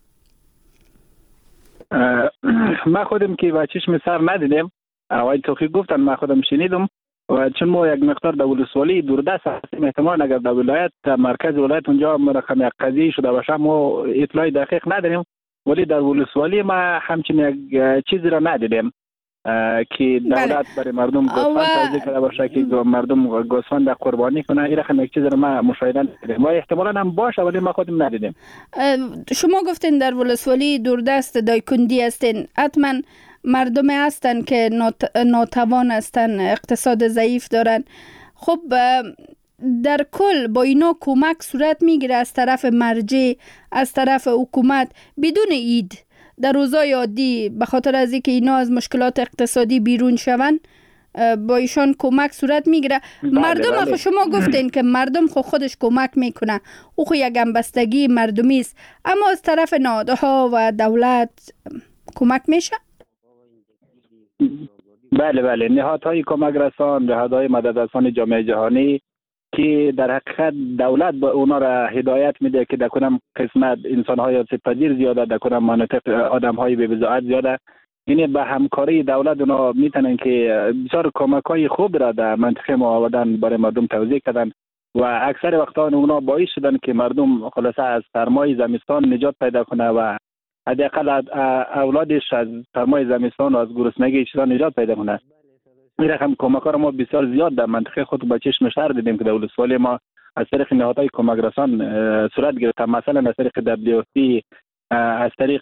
ما خودم که با چشم سر ندیدم، اوای توخی گفتن ما خودم شنیدم و چون ما یک مقدار در ولسوالی دوردست هستیم، احتمال اگر در ولایت مرکز ولایت اونجا رقم یک قضیه شده باشه ما اطلاع دقیق نداریم، ولی در ولسوالی ما همچین یک چیزی را ندیدیم که دولت برای مردم گوسفند توزیع کرده باشه که مردم گوسفند قربانی کنه. این رقم یک چیزی را ما مشاهده ندیدیم و احتمالا هم باشه ولی ما خودم ندیدیم. شما گفتین در ولسوالی دوردست دایکندی هستین، حتما مردم هستن که ناتوان هستن، اقتصاد ضعیف دارن. خب در کل با اینا کمک صورت میگیره از طرف مرجع، از طرف حکومت بدون اید در روزای عادی به خاطر از اینکه اینا از مشکلات اقتصادی بیرون شون با ایشان کمک صورت میگیره؟ مردم خو شما گفتین که مردم خودش کمک میکنه، او خو یک همبستگی مردمی است، اما از طرف نهادها و دولت کمک میشه؟ بله نهادهای کمک رسان، نهادهای مدد رسان جامعه جهانی که در حقیقت دولت به اونا را هدایت میده که در کدام قسمت انسان‌های آسیب‌پذیر زیاده، در کدام مناطق آدم‌های بی‌بضاعت زیاده، یعنی به همکاری دولت اونا میتونن که بسیار کمک‌های خوب را در منطقه ما آوردن برای مردم توزیع کردن و اکثر وقتا اونا باعث شدن که مردم خلاصه از سرمای زمستان نجات پیدا کنه و حداقل اولادش از سرمای زمستان و از گرسنگی چیزا نجات پیدا کنه. این رقم کمک‌ها را ما بسیار زیاد در منطقه خود با چشم سر دیدیم که در ولسوالی ما از طریق نهادهای کمک رسان صورت گرفت، مثلا از طریق WFP، از طریق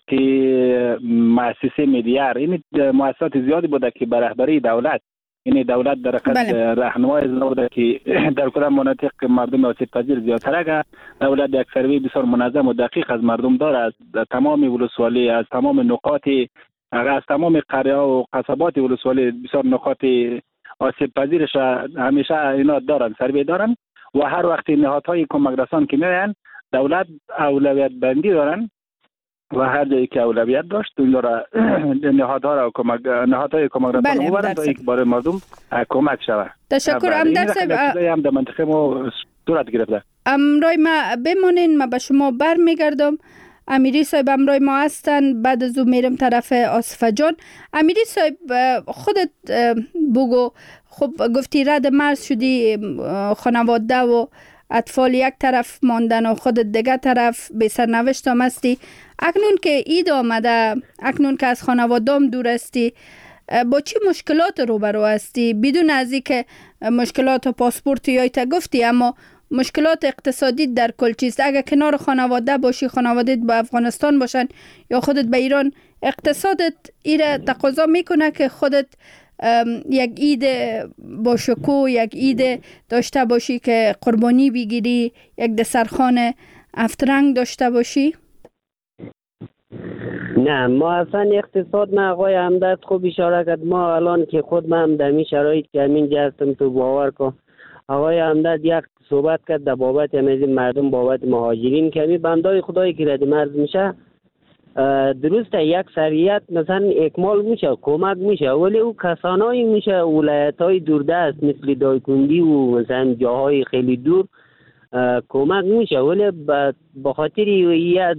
مؤسسه میدیار. این مؤسسات زیادی بوده که به رهبری دولت، یعنی دولت در حقیقت راهنمای بوده که در کدام مناطق مردم آسیب‌پذیر زیادتر است. دولت یک سروی بسیار منظم و دقیق از مردم داره، از تمام ولسوالی، از تمام نقاط، از تمام قریه و قصبات ولسوالی بسیار نقاط آسیب‌پذیرش همیشه اینا دارن، سروی دارن و هر وقت نهادهای کمک رسان که میان دولت اولویت بندی دارن و هر جایی که اولویت داشت اون را نهادهای کمک رسان میبرن تا اینکه برای مردم کمک شود. تشکر. امدرد صاحب هم در منطقه ما صورت گرفته. امروی ما بمونین، ما به شما برمیگردم. امیری صاحب امروی ما هستن، بعد از او میرم طرف آصفه جان. امیری صاحب خودت بگو، خب گفتی رد مرز شدی، خانواده و اطفال یک طرف ماندن و خودت دیگه طرف به سرنوشت هم هستی. اکنون که عید آمده، اکنون که از خانواده‌ام دور هستی، با چی مشکلات روبرو هستی؟ بدون از اینکه مشکلات پاسپورت یایت گفتی، اما مشکلات اقتصادی در کل چیست؟ اگر کنار خانواده باشی، خانوادت با افغانستان باشن یا خودت به ایران، اقتصادت ایره تقاضا میکنه که خودت یک عید با شکوه، یک عید داشته باشی که قربانی بگیری، یک دسترخوان افترنگ داشته باشی؟ نه، ما اصلا اقتصاد نه. آقای همدرد خوب اشاره کرد. ما الان که خود من هم در این شرایط که همین جا هستم، تو باور کن آقای امداد یک صحبت کرد در بابت مردم بابت مهاجرین کمی بندای خدایی که رد مرز میشه درسته یک سریعت مثلا اکمال میشه کمک میشه ولی او کسانایی میشه ولایت های دوردست مثل دایکندی و مثلا جاهای خیلی دور کمک میشه ولی با خاطر یک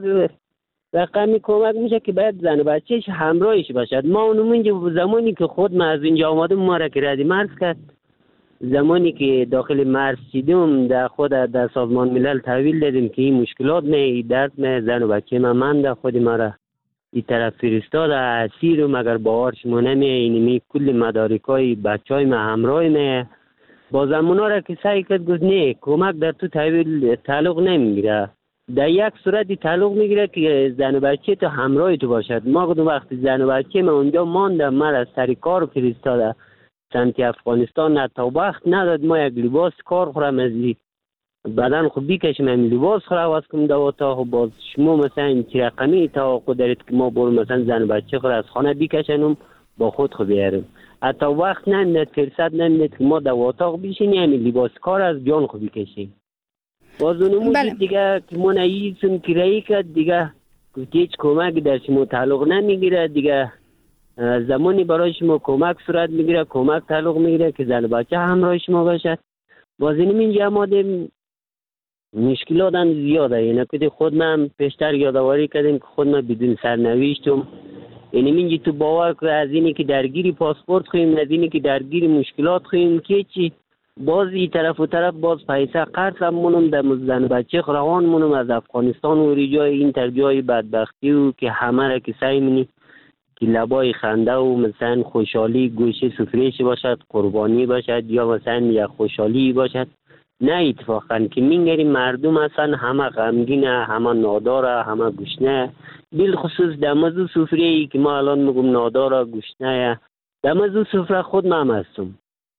رقمی کمک میشه که باید زن و بچهش همراهش باشد. ما اونمونجا زمانی که خود ما از اینجا آمدیم ما را که رد مرز کرد زمانی که داخل مرز چیدیم در خود در سازمان ملل تحویل دادیم که این مشکلات نه این درد نه زن و بچه من در خود ما را این طرف فرستاد اسیر مگر باورش نمیه اینمی کل مدارکای بچه های ما همراه نه با زمونا را که سعی کرد گفت نه کمک در تو تحویل تعلق نمیگیره در یک صورتی تعلق میگیره که زن و بچه تو همراه تو باشد. ما گفتم وقتی زن و بچه ما اونجا ماندم من از سر کار فرستاده سمت افغانستان نه تا وقت نداد ما یک لباس کار خورم از بدن خود بیکشم این لباس خور عوض کنم در اتاق باز شما مثلا این چی رقمی توقع دارید که ما برو مثلا زن و بچه خور از خانه بیکشنم با خود خود بیارم حتی وقت نمیدد فرصت نمیدد که ما در اتاق بیشینیم این لباس کار از جان خود بیکشیم. باز اونمون دیگه که ما ناییسون کرایی کرد دیگه هیچ کمک در شما تعلق نمیگیره دیگه زمانی برای شما کمک صورت میگیره کمک تعلق میگیره که زن بچه همراه شما باشد. باز اینمین آمادیم مشکلات هم زیاده یعنی که خود من پیشتر یادآوری کردیم که خود من بدون سرنوشتم اینمین تو باور که از اینی که درگیری پاسپورت خویم از اینی که درگیری مشکلات خویم که چی باز این طرف و طرف باز پیسه قرض هم مونم در زن بچه روان مونم از افغانستان و جای این ترجای بدبختی و که همه را که سعی منی که لبای خنده و مثلا خوشحالی گوشه سفرهش باشد قربانی باشد یا مثلا یک خوشحالی باشد نه اتفاقا که میگریم مردم هستن همه غمگینه همه ناداره همه گشنه بالخصوص در موضوع سفره‌ای که ما الان میگم ناداره گشنه در موضوع سفره خود من هستم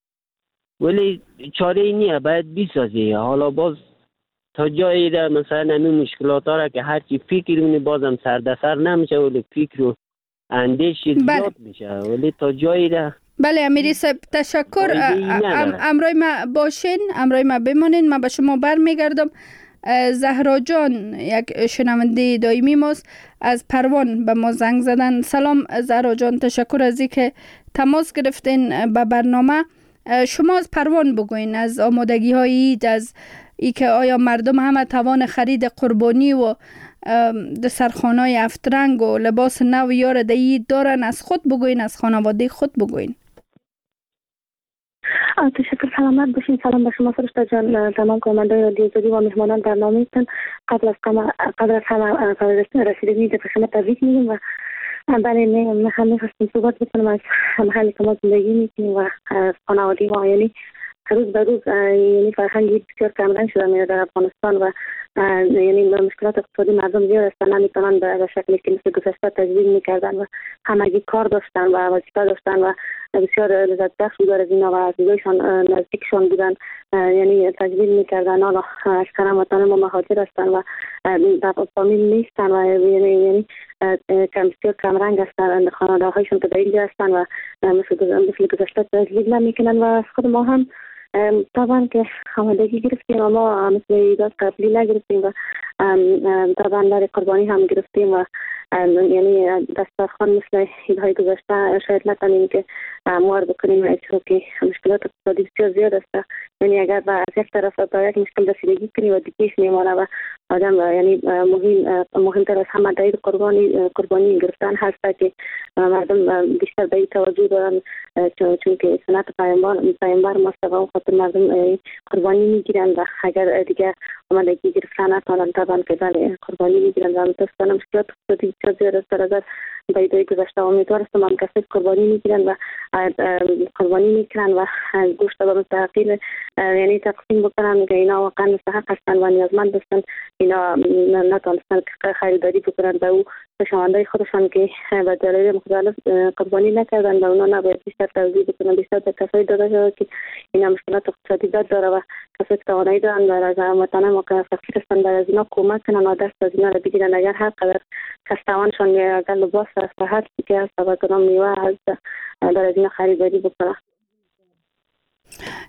ولی چاره ای نیه باید بیسازی حالا باز تا جایی در مثلا همین مشکلات ها را که هرچی فکر کنی بازم سردسر نمیشه ولی فکر و اندیش زیاد میشه ولی تا جایی در بله امیری صاحب تشکر امروی ما باشین امروی ما بمانین من به شما برمیگردم. زهرا جان یک شنونده دائمی ماست از پروان به ما زنگ زدن. سلام زهرا جان تشکر از اینکه تماس گرفتین به برنامه. شما از پروان بگوین از آمادگی های عید از ای که آیا مردم همه توان خرید قربانی و دسترخوانای افترنگ و لباس نو یار عید دارن از خود بگوین از خانواده خود بگوین. تشکر سلامت باشین. سلام به شما فرشته جان تمام کارمندان رادیو آزادی و مهمانان برنامه هستن. قبل از همه رسیدگی به شما تبریک میگم و بله من هم میخواستم صحبت بکنم از محلی که ما زندگی میکنیم و خانواده ما یعنی روز به روز یعنی فرهنگی بسیار کمرنگ شده در افغانستان و یعنی مشکلات اقتصادی مردم زیاد هستن نمیتونن به شکلی که مثل گذشته تجویز میکردن و همگی کار داشتن و وظیفه داشتن و بسیار لذت بخش بود از اینا و عزیزایشان نزدیکشان بودن یعنی تجویز میکردن حالا اشکرا وطن ما مهاجر هستن و در فامیل نیستن و یعنی بسیار کمرنگ هستن خانواده هایشون که در اینجا هستن و مثل گذشته تجویز نمیکنن و از خود ما هم طبعا که آمادگی گرفتیم و ما مثل ایداد قبلی نگرفتیم و طبعا در قربانی هم گرفتیم و یعنی دسترخوان مثل ایدهای گذشته شاید نتونیم که موارد بکنیم چرا که مشکلات اقتصادی بسیار زیاد است. یعنی اگر از یک طرف با یک مشکل رسیدگی کنیم و دیگهش میمانه و آدم یعنی مهمتر از همه در قربانی گرفتن هست که مردم بیشتر به این توجه دارن چون که سنت پیامبر مصطفی خاطر مردم قربانی میگیرن و اگر دیگه آمادگی گرفتن نتونن طبعا که بله قربانی میگیرن و متاسفانه مشکلات اقتصادی بسیار زیاد است. در نظر به ایده گذشته امیدوار هستم هم کسایی قربانی میگیرن و قربانی میکنن و گوشت به مستحقین یعنی تقسیم بکنن که اینا واقعا مستحق هستن و نیازمند هستن. اینا نتونستن خریداری بکنن به او شمانده خودشان که به دلایل مختلف قربانی نکردن و اونا نباید بیشتر توضیح بکنن بیشتر به کسایی داده شده که اینا مشکلات اقتصادی زیاد داره و کسایی که توانایی دارن و از وطن ما که فقیر هستن در از اینا کمک کنن و دست از اینا را بگیرن. اگر هر قدر کستوانشان اگر لباس هست و هر چیزی هست و کنم میوه هست در از اینا خریداری بکنن.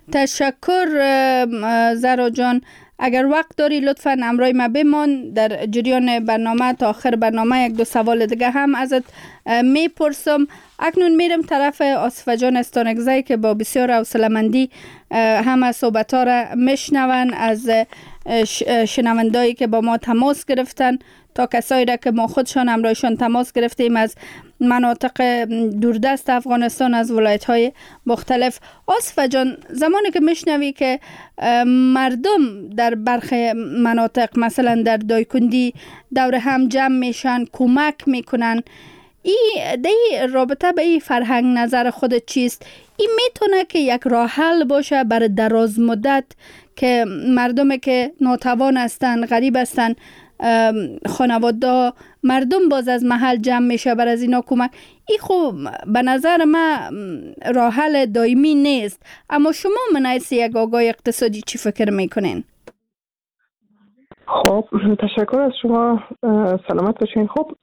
تشکر زهرا جان. اگر وقت داری لطفاً همراه ما بمان در جریان برنامه تا آخر برنامه. یک دو سوال دیگه هم ازت میپرسم. اکنون میرم طرف آصفه جان استانکزی که با بسیار حوصله‌مندی همه صحبت‌ها را میشنون از شنوندایی که با ما تماس گرفتن تا کسایی را که ما خودشان همراهشان تماس گرفتیم از مناطق دوردست افغانستان، از ولایت‌های مختلف. آصفه جان، زمانی که میشنوی که مردم در برخی مناطق مثلا در دایکندی دور هم جمع میشن، کمک میکنن، این رابطه به این فرهنگ نظر خودت چیست؟ این میتونه که یک راه حل باشه برای دراز مدت که مردمی که ناتوان هستن، غریب هستن، خانواده مردم باز از محل جمع میشه بر از اینا کمک. این خوب به نظر من راه حل دائمی نیست، اما شما من حیث یک آگاه اقتصادی چی فکر میکنین؟ خب تشکر از شما، سلامت باشین. خب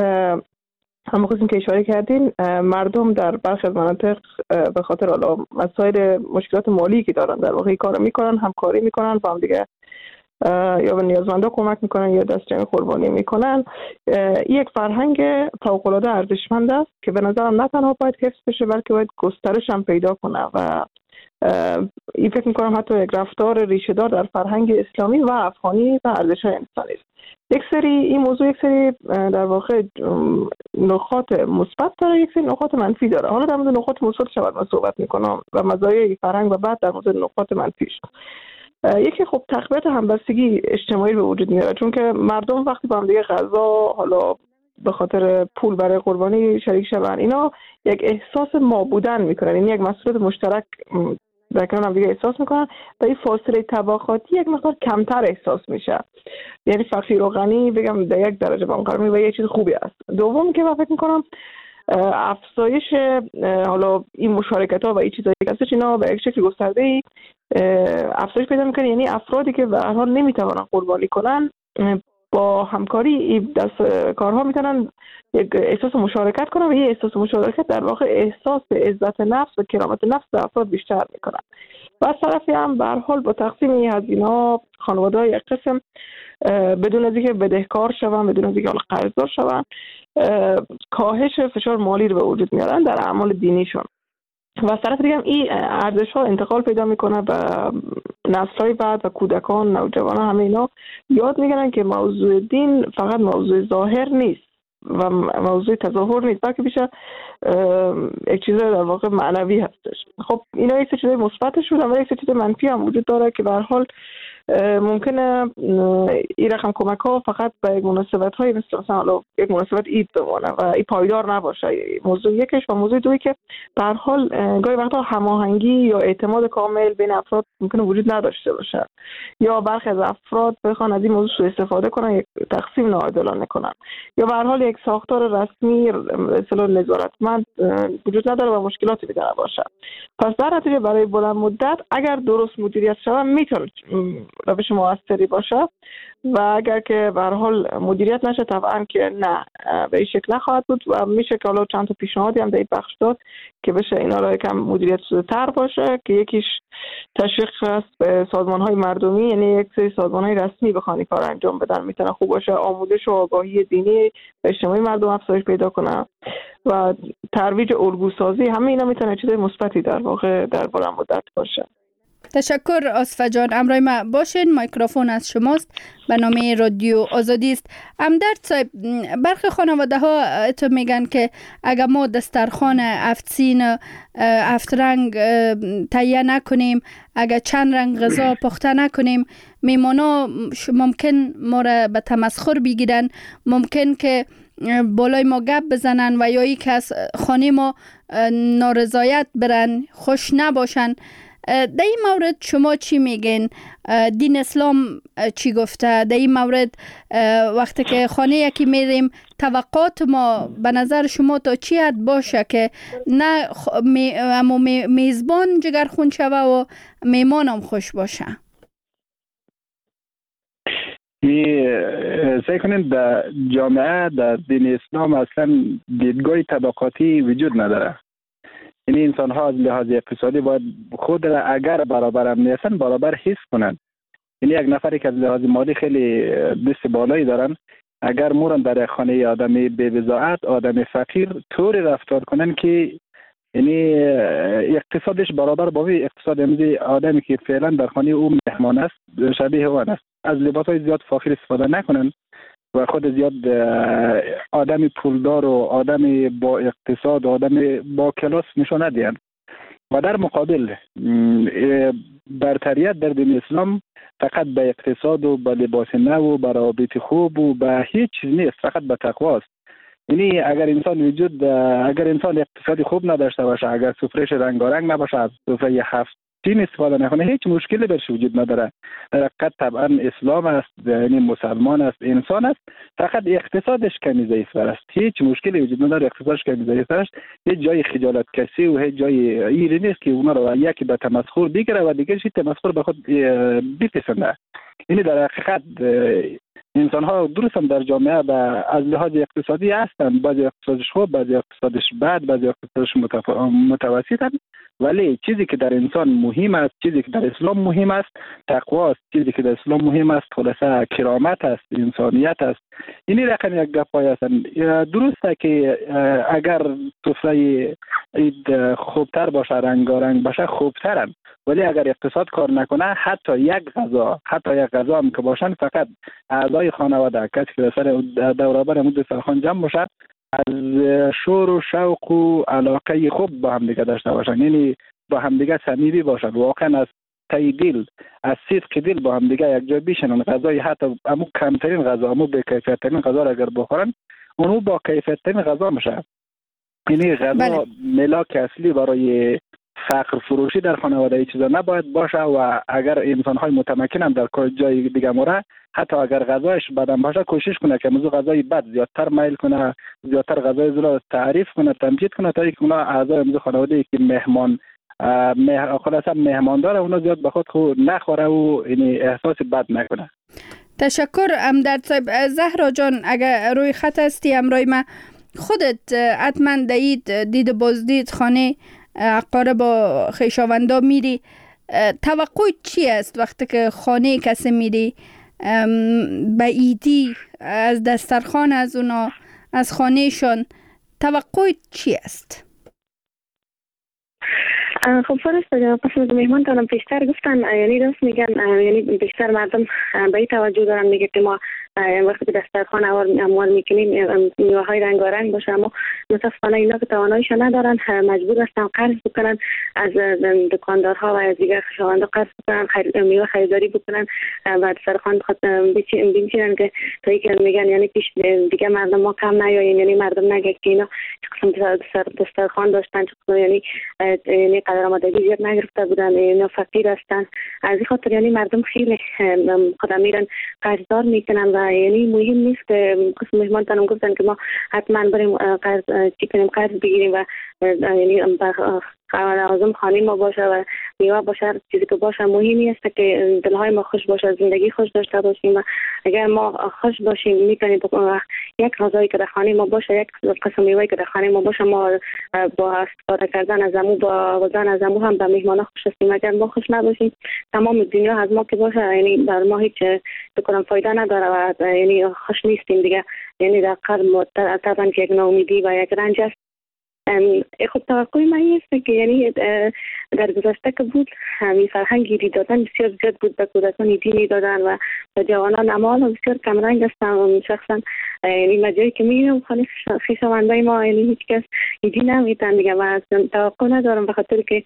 همه خواستیم که اشاره کردین، مردم در برخی از مناطق به خاطر حالا مسائل مشکلات مالی که دارن در واقع کار میکنن، همکاری میکنن با هم دیگه، یا به نیازمندا کمک میکنن یا دست جمعی قربانی میکنن. یک فرهنگ فوق‌العاده ارزشمند است که به نظرم نه تنها باید حفظ بشه بلکه باید گسترش هم پیدا کنه و این فکر میکنم حتی یک رفتار ریشه دار در فرهنگ اسلامی و افغانی و ارزش‌های انسانی است. این موضوع یک سری در واقع نقاط مثبت داره، یک سری نقاط منفی داره. حالا در مورد نقاط مثبتش من صحبت میکنم و مزایای فرهنگ و بعد در مورد نقاط منفیش. یکی خب تقویت همبستگی اجتماعی به وجود میاره، چون که مردم وقتی با هم دیگه غذا حالا به خاطر پول برای قربانی شریک شدن، اینا یک احساس ما بودن میکنن، این یک مسئولیت مشترک در کنار هم دیگه احساس میکنن و این فاصله طبقاتی یک مقدار کمتر احساس میشه. یعنی فقیر و غنی بگم در یک درجه با هم قرار میشه و یه چیز خوبی است. دوم که من فکر میکنم افزایش حالا این مشارکت ها و این چیزایی که هستش، اینا به یک شکل گسترده افزایش پیدا میکنه. یعنی افرادی که به هر حال نمیتوانن قربانی کنن با همکاری دست کارها میتونن یک احساس مشارکت کنن و یه احساس مشارکت در واقع احساس عزت نفس و کرامت نفس در افراد بیشتر میکنن. و از طرفی هم به هر حال با تقسیم این هزینه‌ها خانواده‌ها یک قسم بدون از اینکه بدهکار شون، بدون از اینکه قرضدار شون، کاهش فشار مالی رو به وجود میارن در اعمال دینیشون. و از طرف دیگه هم این ارزش‌ها انتقال پیدا میکنه به نسل‌های بعد و کودکان، نوجوانان، همه اینا یاد میگیرن که موضوع دین فقط موضوع ظاهر نیست و موضوع تظاهر نیست، بلکه بیشتر یک چیز در واقع معنوی هستش. خب اینا یک چیز مثبتش بودن و یک چیز منفی هم وجود داره که به هر حال ممکنه این رقم کمک ها فقط به یک مناسبت های مثل حالا یک مناسبت عید بمونه و این پایدار نباشه. موضوع یکش و موضوع دوی که به هر حال گاهی وقتا هماهنگی یا اعتماد کامل بین افراد ممکنه وجود نداشته باشه، یا برخی از افراد بخوان از این موضوع سوء استفاده کنن، یک تقسیم ناعادلانه کنن، یا به هر حال یک ساختار رسمی اصلا نظارتمند وجود نداره و مشکلاتی میتونه باشه. پس در نتیجه برای بلند مدت اگر درست مدیریت شود میتونه روش موثری باشه و اگر که به هر حال مدیریت نشه طبعا که نه به این شکل نخواهد بود و میشه که حالا چند تا پیشنهادی هم در این بخش داد که بشه اینا را یکم مدیریت شده تر باشه، که یکیش تشویق هست به سازمان‌های مردمی، یعنی یک سری سازمان‌های رسمی بخوان این کار انجام بدن میتونه خوب باشه، آموزش و آگاهی دینی و اجتماعی مردم افزایش پیدا کنه و ترویج الگوسازی، همه اینا میتونه چیز مثبتی در واقع در بلند مدت باشه. تشکر آصفه جان، همراه ما باشین. میکروفون از شماست، برنامه رادیو آزادی است. امدرد صاحب، برخی خانواده ها تو میگن که اگر ما دسترخوان افتسین افترنگ تهیه نکنیم، اگر چند رنگ غذا پخته نکنیم، میمانا ممکن ما را به تمسخر بگیرن، ممکن که بالای ما گپ بزنن و یا ای که از خانه ما نارضایت برن، خوش نباشن. در این مورد شما چی میگین؟ دین اسلام چی گفته در این مورد؟ وقتی که خانه یکی میریم توقعات ما به نظر شما تا چی حد باشه که نه اما میزبان جگرخون شوه و میمان هم خوش باشه؟ سعی کنید در جامعه در دین اسلام اصلا دیدگاه طبقاتی وجود نداره. یعنی انسان ها از لحاظ اقتصادی باید خود را اگر برابر هم نیستن برابر حس کنن. یعنی یک نفری که از لحاظ مالی خیلی دست بالایی دارن اگر مورن در خانه آدم بی‌بضاعت، آدم فقیر طوری رفتار کنن که یعنی اقتصادش برابر با اقتصاد امروزی آدمی که فعلا در خانه او مهمان است شبیه آن است. از لباس‌های زیاد فاخر استفاده نکنن و خود زیاد آدم پولدار و آدم با اقتصاد و آدم با کلاس نشان ندهند. و در مقابل برتریت در دین اسلام فقط به اقتصاد و به لباس نو و به روابط خوب و به هیچ چیز نیست، فقط به تقوا است. یعنی اگر انسان اقتصادی خوب نداشته باشه، اگر سفرهش رنگارنگ نباشه، از سفره 7 تین استفاده نکنه، هیچ مشکلی برش وجود نداره. در حقیقت طبعا اسلام است، یعنی مسلمان است، انسان است، فقط اقتصادش کمی ضعیف است. هیچ مشکلی وجود نداره اقتصادش کمی ضعیف است. هیچ جای خجالت کسی و هیچ جای ایری نیست که اونا رو یکی به تمسخر بگیره و دیگه تمسخر به خود بپسنده. یعنی در حقیقت انسان ها درست هم در جامعه از لحاظ اقتصادی هستند، بعضی اقتصادش خوب، بعضی اقتصادش بد، بعضی اقتصادش متوسط هستند، ولی چیزی که در انسان مهم است، چیزی که در اسلام مهم است تقوا است، چیزی که در اسلام مهم است خلاصه کرامت است، انسانیت است. اینی رقم یک گپای هستند. درسته که اگر سفره عید خوبتر باشه، رنگارنگ باشه، خوبترن، ولی اگر اقتصاد کار نکنه حتی یک غذا هم که باشن فقط اعضای خانواده کسی که سر دوربر دسترخوان جمع باشه از شور و شوق و علاقه خوب با هم دیگه داشته باشن، یعنی با هم دیگه صمیمی باشن، واقعا از تی دل، از صدق دل با هم دیگه یک جای بشینن، غذای حتی امو کمترین غذا، امو به کیفیت ترین غذا را اگر بخورن اونو با کیفیت ترین غذا میشه. یعنی غذا ملاک اصلی برای فقر فروشی در خانواده ای چیزا نباید باشه و اگر انسان های متمکن هم در جای دیگه موره حتی اگر غذایش بدم باشه کوشش کنه که موضوع غذای بد زیادتر میل کنه، زیادتر غذای زیاد تعریف کنه، تمجید کنه تا اینکه اونا اعضای موضوع خانواده ای که خلاصا مهمان داره اونا زیاد به خود نخوره و یعنی احساس بد نکنه. تشکر امدرد صاحب. زهرا جان اگر روی خط هستی همراه ما، خودت حتما دید بازدید خانه اقارب با خویشاوندا میری، توقع چی است وقتی که خانه کسی میری به ایدی از دسترخوان از اونا از خانهشان توقع چی است؟ خب فرسته جان، پس از مهمان تانم پیشتر گفتن، یعنی راست میگن، یعنی بیشتر مردم به این توجه دارن میگه که ما وقتی که دسترخوان اموال میکنیم میوه های رنگارنگ باشه، اما متاسفانه اینا که تواناییش ندارن مجبور هستن قرض بکنن از دکاندارها و از دیگر خویشاوندا، قرض بکنن میوه خریداری بکنن و دسترخوان خود بچینن که تا اینکه میگن یعنی پیش دیگه مردم ما کم نیاییم، یعنی مردم نگه که اینا چه قسم دسترخوان داشتن، چه قسم یعنی قدر آمادگی زیاد نگرفته بودن، اینا فقیر هستن. از این خاطر یعنی مردم خیلی خودم میرن قرضدار میکنن و یعنی مهم نیست که قسم مهمان تانم گفتن که ما حتما بریم قرض بگیریم و یعنی لازم خانه ما باشه و میوه باشه، چیزی که باشه مهمی است که دلهای ما خوش باشه، زندگی خوش داشته باشیم و اگر ما خوش باشیم میتونیم یک غذایی که در خانه ما باشه، یک قسم میوهی که در خانه ما باشه، ما با استفاده کردن از امو با وزن از امو هم به مهمان خوش هستیم. اگر ما خوش نباشیم تمام دنیا از ما که باشه یعنی بر ما هیچ بکنم فایده نداره و یعنی خوش نیستیم دیگه. یعنی در قلب طبعا که یک ناامیدی و یک رنج است. خود توقع من است که یعنی در گذشته که بود همین فرهنگ گیری دادن بسیار زیاد بود، به کودکان دینی دادن و به جوانان اموال بسیار کمرنگ هستن. شخصا یعنی مجایی که میرم خانه خویشاوندای ما یعنی هیچ کس دین نمیتن دیگه و توقع ندارم به خاطر که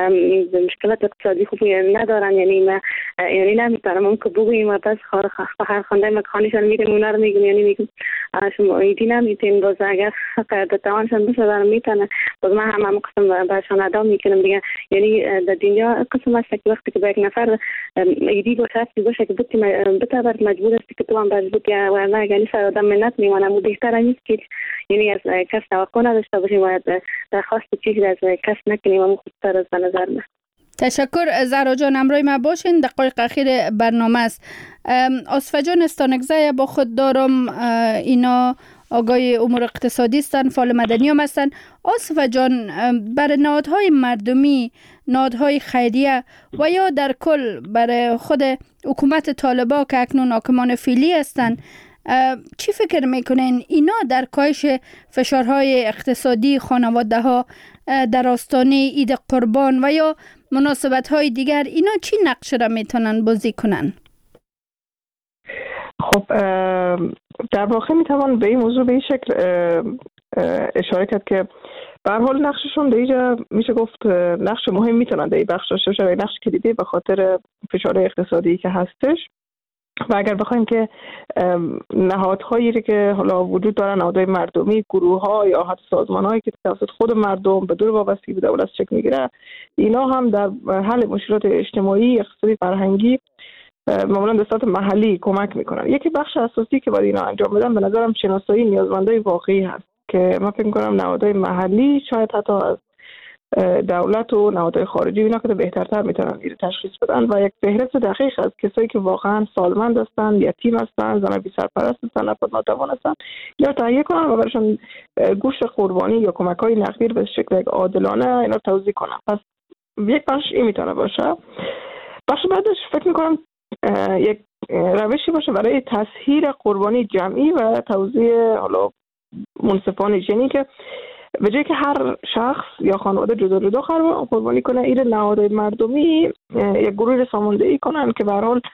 مشکلات اقتصادی خوبی ندارن. یعنی نمیتونم اون که بگوییم و بس هر خانده مکانشان میرم اونا رو میگم، یعنی میگم شما دین نمیتین، باز اگر دتوانشان بشه میتونه باز من هم قسم برشان ادا میکنم دیگه. یعنی در دنیا قسم است که وقتی که با یک نفر ایدی باشه که بتابر مجبور است که تو هم برزو که و نه یعنی سر آدم منت میمانم و بهتر نیست که یعنی از کس توقع نداشته باشیم و درخواست چیزی از کس نکنیم و خودتر از نظر من. تشکر زهرا جان، امروی ما باشین. دقایق اخیر برنامه است. آصفه جان استانگزه با خود دارم، اینا آگاه امور اقتصادی هستند، فعال مدنی هم هستند. آصفه جان، برای نهادهای مردمی، نهادهای خیریه و یا در کل برای خود حکومت طالبان که اکنون حاکمان فعلی هستند، چی فکر میکنین اینا در کاهش فشارهای اقتصادی خانواده ها در آستانه عید قربان و یا مناسبت های دیگر اینا چی نقش را میتونن بازی کنن؟ خب در واقع میتوان به این موضوع به این شکل اشاره کرد که به هر حال نقششون در اینجا میشه گفت نقش مهم میتونن در این بخش داشته باشه و نقش کلیدی به خاطر فشار اقتصادی که هستش. و اگر بخوایم که نهادهایی که حالا وجود دارن، نهادهای مردمی، گروه‌ها یا حتی سازمان‌هایی که توسط خود مردم به دور وابستگی به دولت شکل میگیره، اینا هم در حل مشکلات اجتماعی، اقتصادی، فرهنگی معمولا به صورت محلی کمک میکنن. یکی بخش اساسی که باید اینا انجام بدن به نظرم شناسایی نیازمندای واقعی هست که من فکر میکنم نهادهای محلی شاید حتی از دولت و نهادهای خارجی اینا که بهترتر میتونن این تشخیص بدن و یک فهرست دقیق از کسایی که واقعا سالمند هستن، یتیم هستن، زنان بی سرپرست هستن، افراد ناتوان هستن، یا تهیه کنن و براشون گوشت قربانی یا کمک‌های نقدی به شکل عادلانه اینا توزیع کنن. پس یک بخش این میتونه باشه. بخش بعدش فکر میکنم یک روشی باشه برای تسهیل قربانی جمعی و توزیع حالا منصفانه، یعنی که به جای که هر شخص یا خانواده جدا جدا قربانی کنه، این نهادهای مردمی یک گروه ساماندهی کنن که به هر حال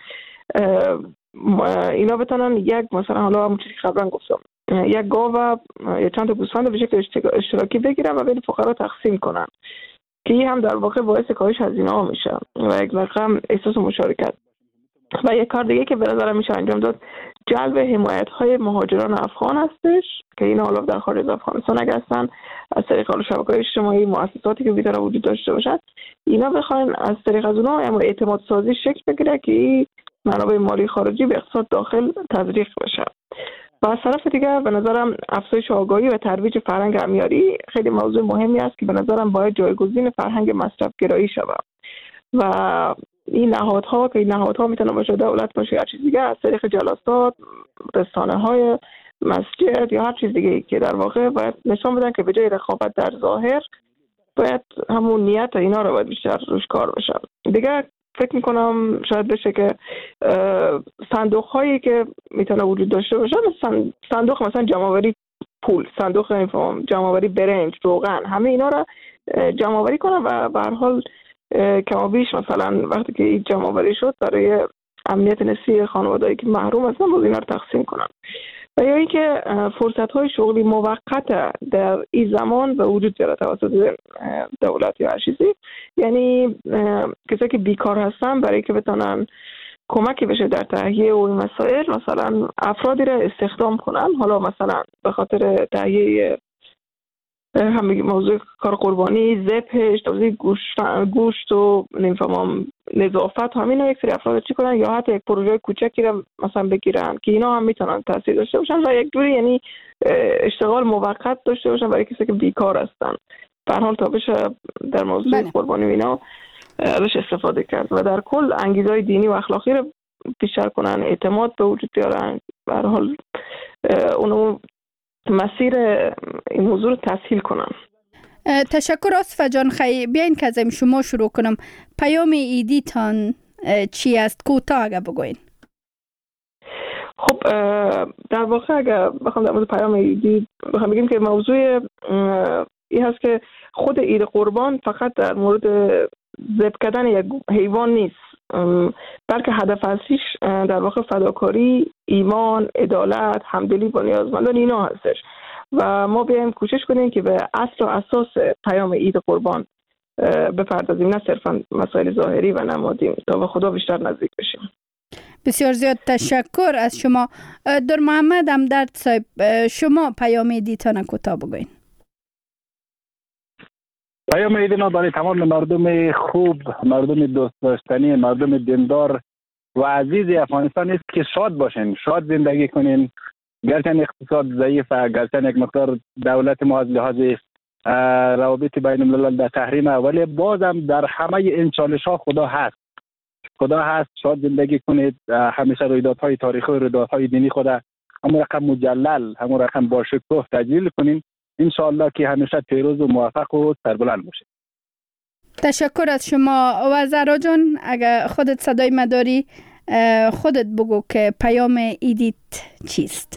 اینا بتونن یک مثلا حالا همون چیزی که قبلا گفتم یک گاو یا چند تا گوسفند به شکل اشتراکی بگیرن و بین فقرا تقسیم کنن که این هم در واقع باعث کاهش هزینه ها میشه و یک رقم احساس مشارکت. و یک کار دیگه که به نظرم میشه انجام داد جلب حمایت های مهاجران افغان هستش که اینا حالا در خارج از افغانستان اگر هستن از طریق شبکه‌های اجتماعی، مؤسساتی که بی‌طرف وجود داشته باشد، اینا بخواین از طریق از اونها اما اعتماد سازی شکل بگیره که منابع مالی خارجی به اقتصاد داخل تزریق بشه. و از طرف دیگه به نظرم افزایش آگاهی و ترویج فرهنگ همیاری خیلی موضوع مهمی است که به نظرم باید جایگزین فرهنگ مصرف گرایی شود و این نهادها میتونه باشه دولت باشه هر چیز دیگه، از طریق جلسات، رسانه‌های، مسجد یا هر چیز دیگه که در واقع باید نشان بدن که به جای رقابت در ظاهر باید همون نیت اینا رو باید بیشتر روش کار بشه. دیگه فکر میکنم شاید بشه که صندوق هایی که میتونه وجود داشته باشه، مثلا صندوق مثلا جمع‌آوری پول، صندوق جمع‌آوری برنج، روغن، همه اینا رو جمع‌آوری کنن و به هر حال کمابیش مثلا وقتی که این جمع‌آوری شد برای امنیت نسبی خانواده‌ای که محروم هستن باز اینا رو تقسیم کنن. و یا اینکه فرصت‌های شغلی موقت در این زمان به وجود بیاره توسط دولت یا هر چیزی، یعنی کسایی که بیکار هستن برای که بتونن کمکی بشه در تهیه و این مسائل، مثلا افرادی را استخدام کنن، حالا مثلا به خاطر تهیه همه موضوع کار قربانی، ذبحش، توزیع گوشت و نمیفهمم نظافت، همینا یک سری افراد چی کنن یا حتی یک پروژه کوچکی رو مثلا بگیرن که اینا هم میتونن تاثیر داشته باشن و یک جوری یعنی اشتغال موقت داشته باشن برای کسی که بیکار هستن. به هر حال تا بشه در موضوع قربانی اینا ازش استفاده کرد و در کل انگیزهای دینی و اخلاقی رو بیشتر کنن، اعتماد به وجود بیارن، به هر حال اونو مسیر این موضوع رو تسهیل کنم. تشکر آصفه جان. خیلی بیاین که از شما شروع کنم. پیام ایدی تان چی است؟ کوتاه اگه بگوین. خب در واقع اگه بخوام در مورد پیام ایدی بخوام بگیم که موضوع این هست که خود عید قربان فقط در مورد ذبح کردن یک حیوان نیست، بلکه هدف اصلیش در واقع فداکاری، ایمان، عدالت، همدلی با نیازمندان اینا هستش و ما بیایم کوشش کنیم که به اصل و اساس پیام عید قربان بپردازیم، نه صرفا مسائل ظاهری و نمادین، تا به خدا بیشتر نزدیک بشیم. بسیار زیاد تشکر از شما. در محمد همدرد صاحب، شما پیام عیدتان کوتاه بگوین. پیام عید برای تمام مردم خوب، مردم دوست داشتنی، مردم دیندار و عزیز افغانستان است که شاد باشین، شاد زندگی کنین. گرچه اقتصاد ضعیفه، گرچه یک مقدار دولت ما از لحاظ روابط بین الملل در تحریمه، ولی بازم در همه این چالش ها خدا هست. خدا هست. شاد زندگی کنید. همیشه رویدادهای تاریخی و رویدادهای دینی خدا همون رقم مجلل، همون رقم با شکوه تجلیل کنین. انشاءالله که همیشه پیروز و موفق و سربلند باشه. تشکر از شما. و زهرا جان، اگر خودت صدای مداری، خودت بگو که پیام ایدیت چیست؟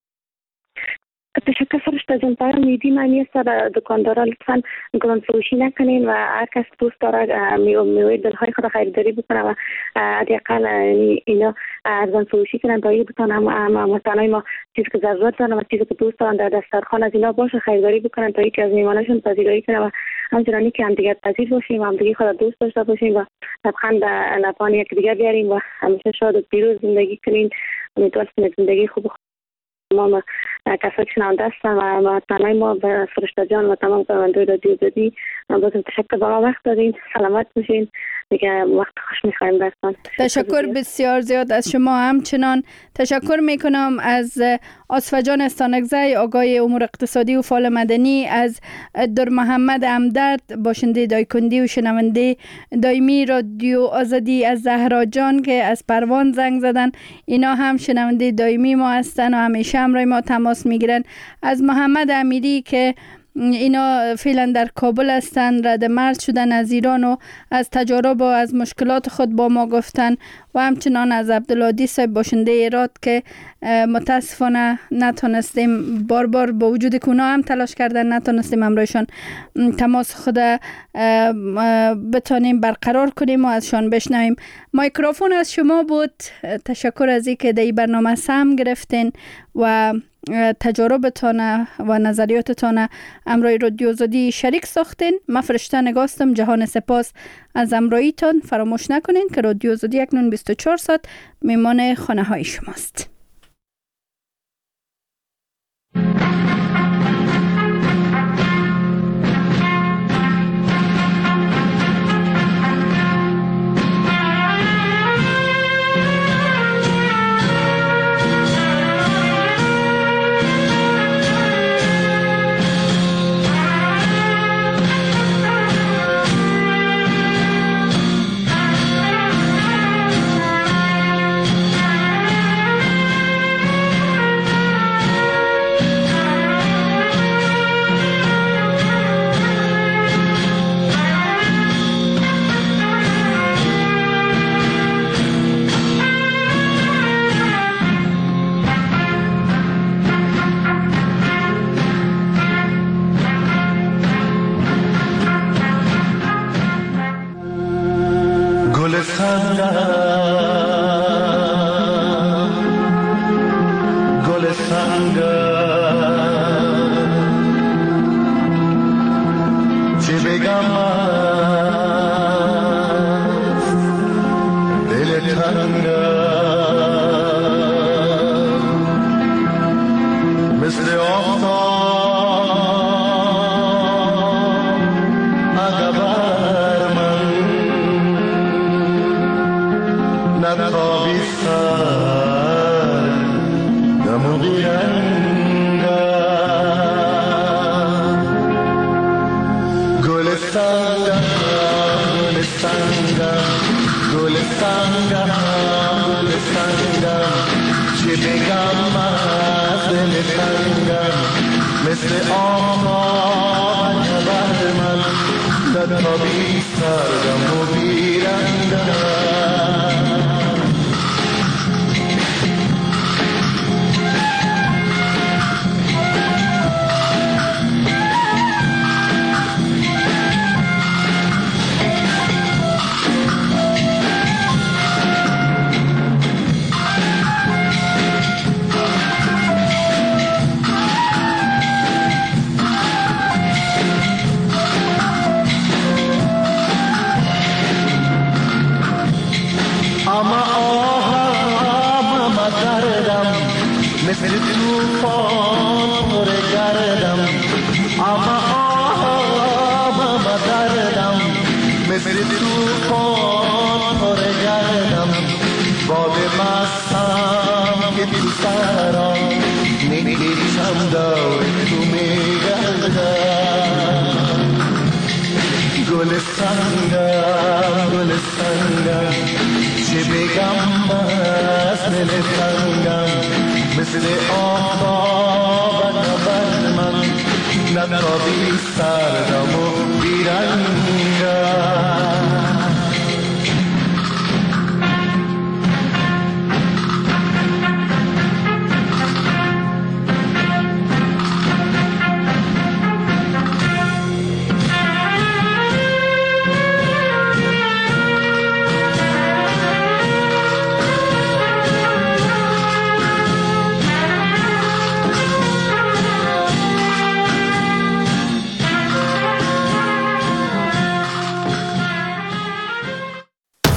تشکر فرشته جان. پیام ایدی معنی است برای دکاندارا لطفاً گران فروشی نکنین و هر کس دوست داره میوه دلهای خود خریداری بکنه و حداقل اینا ارزان فروشی کنن تا اینکه بتونن مثلا ما چیزی که ضرورت دارن و چیزی که دوست دارن در دسترخوان از اینا باشه خریداری بکنن تا اینکه از میهمانشون پذیرایی کنن و همچنانی که هم دیگر پذیر باشیم و هم دیگه خود دوست داشته باشیم و لبخند لبان یک دیگه بیاریم و همیشه شاد و پیروز زندگی کنین. امیدوارم زندگی خوب ما کسایی که شنونده هستن و تنهای ما به فرشته جان و تمام کارمندای رادیو آزادی بازم تشکر با ما وقت دادین. سلامت باشین. دیگه وقت خوش می‌خوایم براتون. تشکر بسیار زیاد از شما. همچنان تشکر میکنم از آصفه جان استانکزی، آقای امور اقتصادی و فعال مدنی، از در محمد همدرد، باشنده دایکندی و شنونده دایمی رادیو آزادی، از زهرا جان که از پروان زنگ زدن، اینا هم شنونده دایمی ما هستن و همیشه همراه ما تماس میگیرن، از محمد امیری که اینا فعلا در کابل هستن، رد مرز شدن از ایران و از تجارب و از مشکلات خود با ما گفتن، و همچنان از عبدالعادی صاحب باشنده ایراد که متاسفانه نتونستیم، بار با وجود که اونا هم تلاش کردن نتونستیم همراهشان تماس خود بتانیم برقرار کنیم و ازشان بشنویم. مایکروفون از شما بود. تشکر از اینکه در این برنامه سهم گرفتین و تجاربتان و نظریاتتان امروی رادیو آزادی شریک ساختین. من فرشته نگاستم. جهان سپاس از امرویتان. فراموش نکنین که رادیو آزادی اکنون 24 ساعت میمان خانه های شماست. مثل آفتاب بر من نتابی سردم